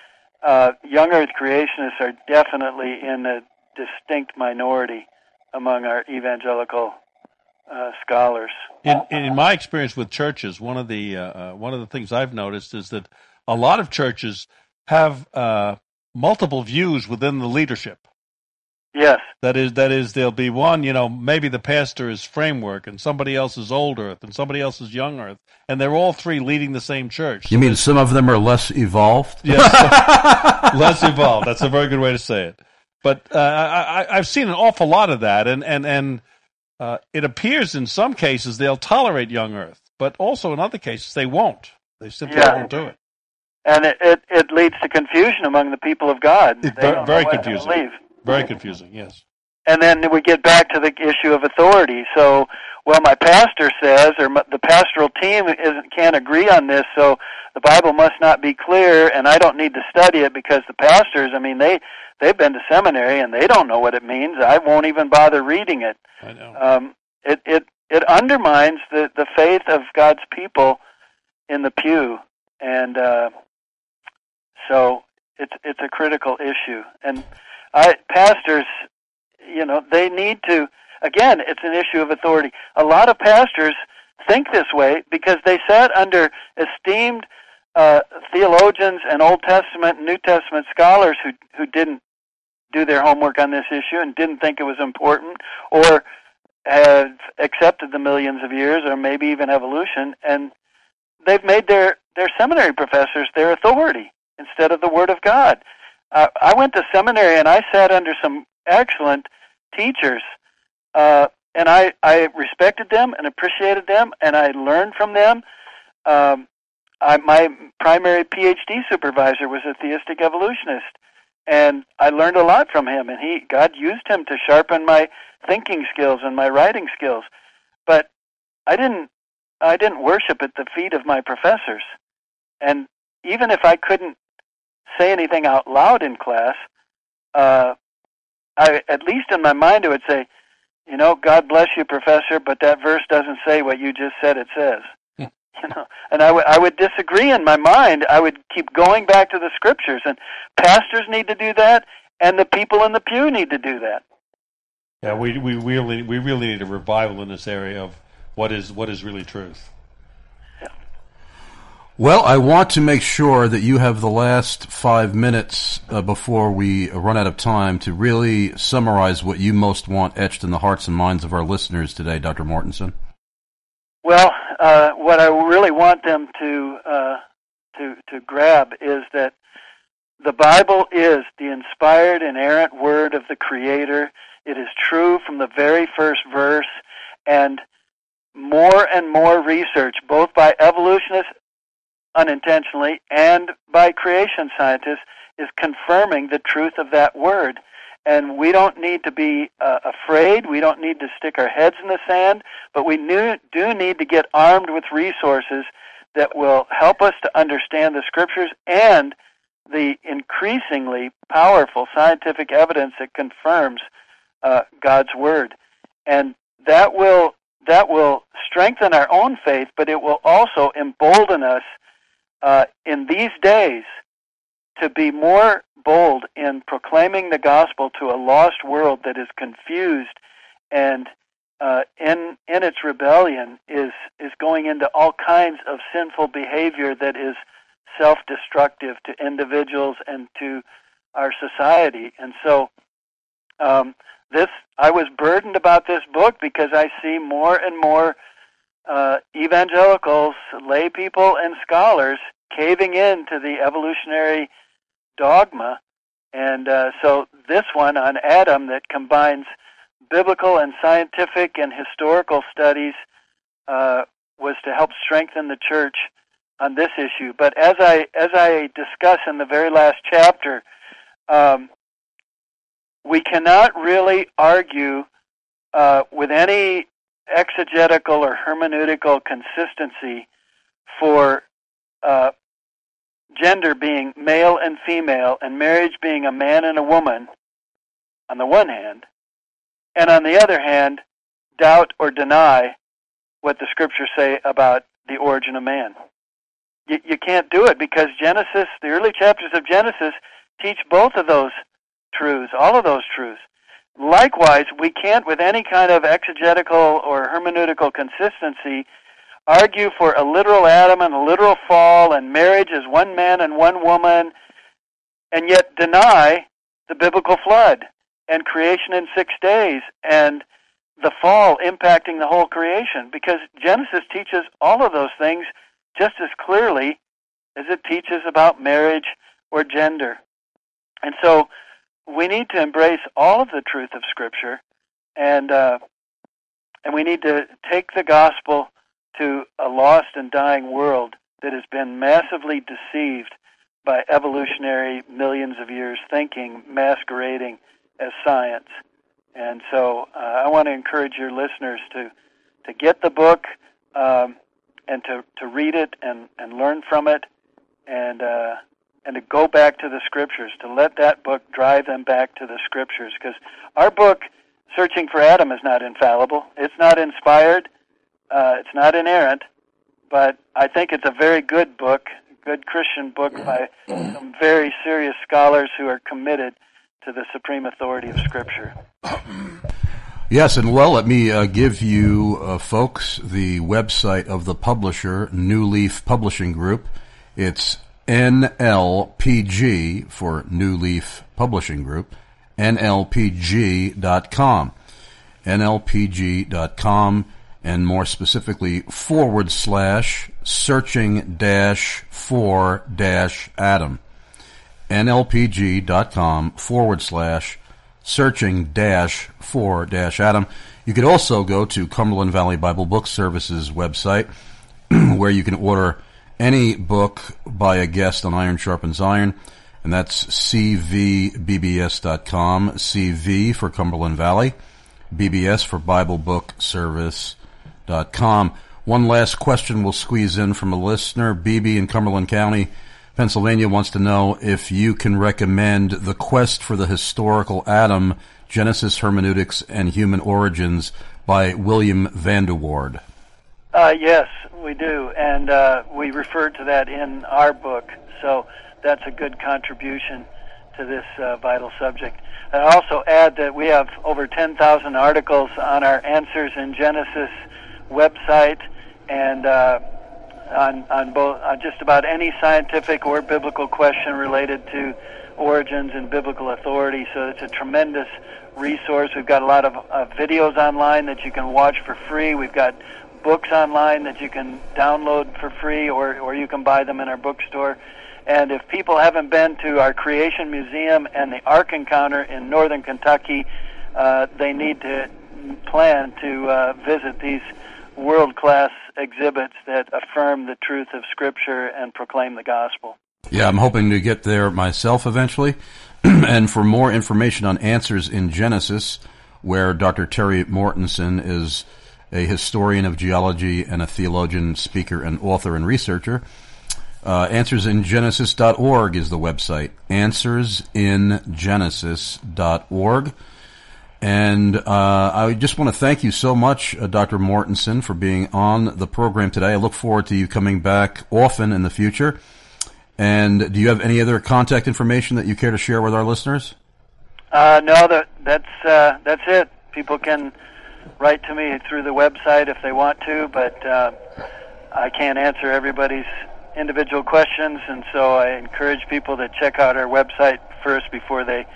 uh, young Earth creationists are definitely in a distinct minority among our evangelical uh, scholars. In, in my experience with churches, one of the uh, one of the things I've noticed is that a lot of churches have uh, multiple views within the leadership. Yes. That is, that is, there'll be one, you know, maybe the pastor is framework, and somebody else is old Earth, and somebody else is young Earth, and they're all three leading the same church. You mean some of them are less evolved? Yes, less evolved. That's a very good way to say it. But uh, I, I've seen an awful lot of that, and and and uh, it appears in some cases they'll tolerate young Earth, but also in other cases they won't. They simply Yeah. won't do it. And it, it, it leads to confusion among the people of God. It's They very, don't very know what to confusing. believe. Very confusing, yes. And then we get back to the issue of authority. So, well, my pastor says, or my, the pastoral team isn't, can't agree on this, so the Bible must not be clear, and I don't need to study it because the pastors, I mean, they, they've been to seminary, and they don't know what it means. I won't even bother reading it. I know. Um, it, it, it undermines the, the faith of God's people in the pew, and uh, so it's it's a critical issue. And I, pastors, you know, they need to, again, it's an issue of authority. A lot of pastors think this way because they sat under esteemed uh, theologians and Old Testament and New Testament scholars who who didn't do their homework on this issue and didn't think it was important, or have accepted the millions of years, or maybe even evolution, and they've made their, their seminary professors their authority instead of the Word of God. Uh, I went to seminary and I sat under some excellent teachers, uh, and I, I respected them and appreciated them, and I learned from them. Um, I, my primary P H D supervisor was a theistic evolutionist, and I learned a lot from him, and he God used him to sharpen my thinking skills and my writing skills. But I didn't I didn't worship at the feet of my professors. And even if I couldn't say anything out loud in class, uh, I at least in my mind I would say, you know, God bless you, professor, but that verse doesn't say what you just said it says. You know, and I, w- I would disagree in my mind. I would keep going back to the scriptures, and pastors need to do that, and the people in the pew need to do that. Yeah, we we really we really need a revival in this area of what is what is really truth. Well, I want to make sure that you have the last five minutes uh, before we run out of time to really summarize what you most want etched in the hearts and minds of our listeners today, Doctor Mortensen. Well, uh, what I really want them to uh, to to grab is that the Bible is the inspired, inerrant word of the Creator. It is true from the very first verse, and more and more research, both by evolutionists unintentionally and by creation scientists, is confirming the truth of that word. And we don't need to be uh, afraid. We don't need to stick our heads in the sand, but we knew, do need to get armed with resources that will help us to understand the Scriptures and the increasingly powerful scientific evidence that confirms uh, God's Word. And that will that will strengthen our own faith, but it will also embolden us uh, in these days to be more bold in proclaiming the gospel to a lost world that is confused and uh, in in its rebellion is is going into all kinds of sinful behavior that is self-destructive to individuals and to our society. And so um, this I was burdened about this book because I see more and more uh, evangelicals, lay people, and scholars caving in to the evolutionary dogma. And uh, so this one on Adam that combines biblical and scientific and historical studies uh, was to help strengthen the church on this issue. But as I as I discuss in the very last chapter, um, we cannot really argue uh, with any exegetical or hermeneutical consistency for uh, gender being male and female and marriage being a man and a woman on the one hand, and on the other hand, doubt or deny what the Scriptures say about the origin of man. you, you can't do it because Genesis, the early chapters of Genesis, teach both of those truths, all of those truths. Likewise, we can't, with any kind of exegetical or hermeneutical consistency, argue for a literal Adam and a literal fall and marriage as one man and one woman, and yet deny the biblical flood and creation in six days and the fall impacting the whole creation, because Genesis teaches all of those things just as clearly as it teaches about marriage or gender. And so we need to embrace all of the truth of Scripture, and uh, and we need to take the gospel to a lost and dying world that has been massively deceived by evolutionary millions of years thinking masquerading as science. And so uh, I want to encourage your listeners to, to get the book um, and to, to read it and, and learn from it, and uh, and to go back to the Scriptures, to let that book drive them back to the Scriptures. Because our book, Searching for Adam, is not infallible. It's not inspired. Uh, it's not inerrant. But I think it's a very good book, good Christian book by some very serious scholars who are committed to the supreme authority of Scripture. Yes, and well, let me uh, give you, uh, folks, the website of the publisher, New Leaf Publishing Group. It's N L P G for New Leaf Publishing Group, N L P G dot com, N L P G dot com, and more specifically, forward slash searching dash for dash Adam, N L P G dot com forward slash searching dash for dash Adam. You could also go to Cumberland Valley Bible Book Services website, where you can order any book by a guest on Iron Sharpens Iron, and that's C V B B S dot com, C V for Cumberland Valley, B B S for Bible Book Service dot com. One last question we'll squeeze in from a listener. B B in Cumberland County, Pennsylvania, wants to know if you can recommend The Quest for the Historical Adam, Genesis, Hermeneutics, and Human Origins by William Vanderward. Uh, yes, we do, and uh, we refer to that in our book, so that's a good contribution to this uh, vital subject. I also add that we have over ten thousand articles on our Answers in Genesis website, and uh, on, on both on just about any scientific or biblical question related to origins and biblical authority, so it's a tremendous resource. We've got a lot of uh, videos online that you can watch for free. We've got books online that you can download for free, or, or you can buy them in our bookstore. And if people haven't been to our Creation Museum and the Ark Encounter in northern Kentucky, uh, they need to plan to uh, visit these world-class exhibits that affirm the truth of Scripture and proclaim the gospel. Yeah, I'm hoping to get there myself eventually. And for more information on Answers in Genesis, where Doctor Terry Mortensen is a historian of geology and a theologian, speaker, and author and researcher, uh, answers in genesis dot org is the website, answers in genesis dot org. And uh, I just want to thank you so much, uh, Doctor Mortensen, for being on the program today. I look forward to you coming back often in the future. And do you have any other contact information that you care to share with our listeners? Uh, no, that, that's uh, that's it. People can write to me through the website if they want to, but uh, I can't answer everybody's individual questions, and so I encourage people to check out our website first before they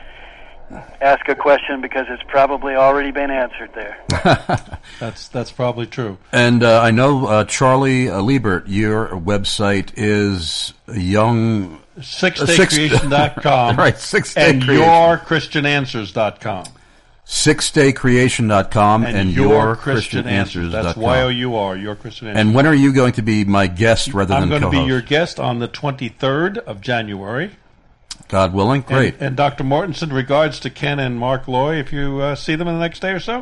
ask a question, because it's probably already been answered there. that's that's probably true. And uh, I know, uh, Charlie uh, Liebert, your website is young... six day creation dot com Right, six day and your christian answers dot com. six day creation dot com and, and your christian answers dot com. That's Y O U R, Your Christian Answers. And when are you going to be my guest rather I'm than co-host? I'm going to be your guest on the twenty-third of January. God willing. Great. And, and Doctor Mortensen, regards to Ken and Mark Loy, if you uh, see them in the next day or so.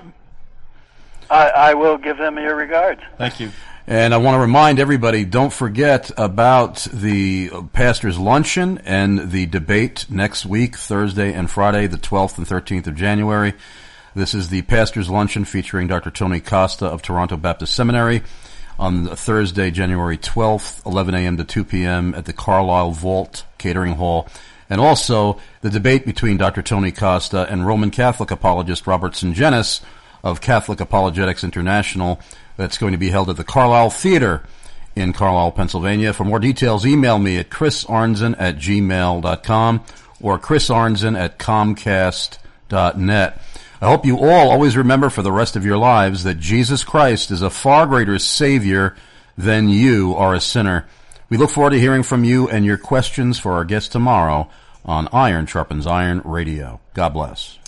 I, I will give them your regards. Thank you. And I want to remind everybody, don't forget about the Pastor's Luncheon and the debate next week, Thursday and Friday, the twelfth and thirteenth of January. This is the Pastor's Luncheon featuring Doctor Tony Costa of Toronto Baptist Seminary on Thursday, January twelfth, eleven a.m. to two p.m. at the Carlisle Vault Catering Hall. And also the debate between Doctor Tony Costa and Roman Catholic apologist Robert Sungenis of Catholic Apologetics International. That's going to be held at the Carlisle Theater in Carlisle, Pennsylvania. For more details, email me at chrisarnzen at gmail dot com or chrisarnzen at comcast dot net. I hope you all always remember for the rest of your lives that Jesus Christ is a far greater Savior than you are a sinner. We look forward to hearing from you and your questions for our guest tomorrow on Iron Sharpens Iron Radio. God bless.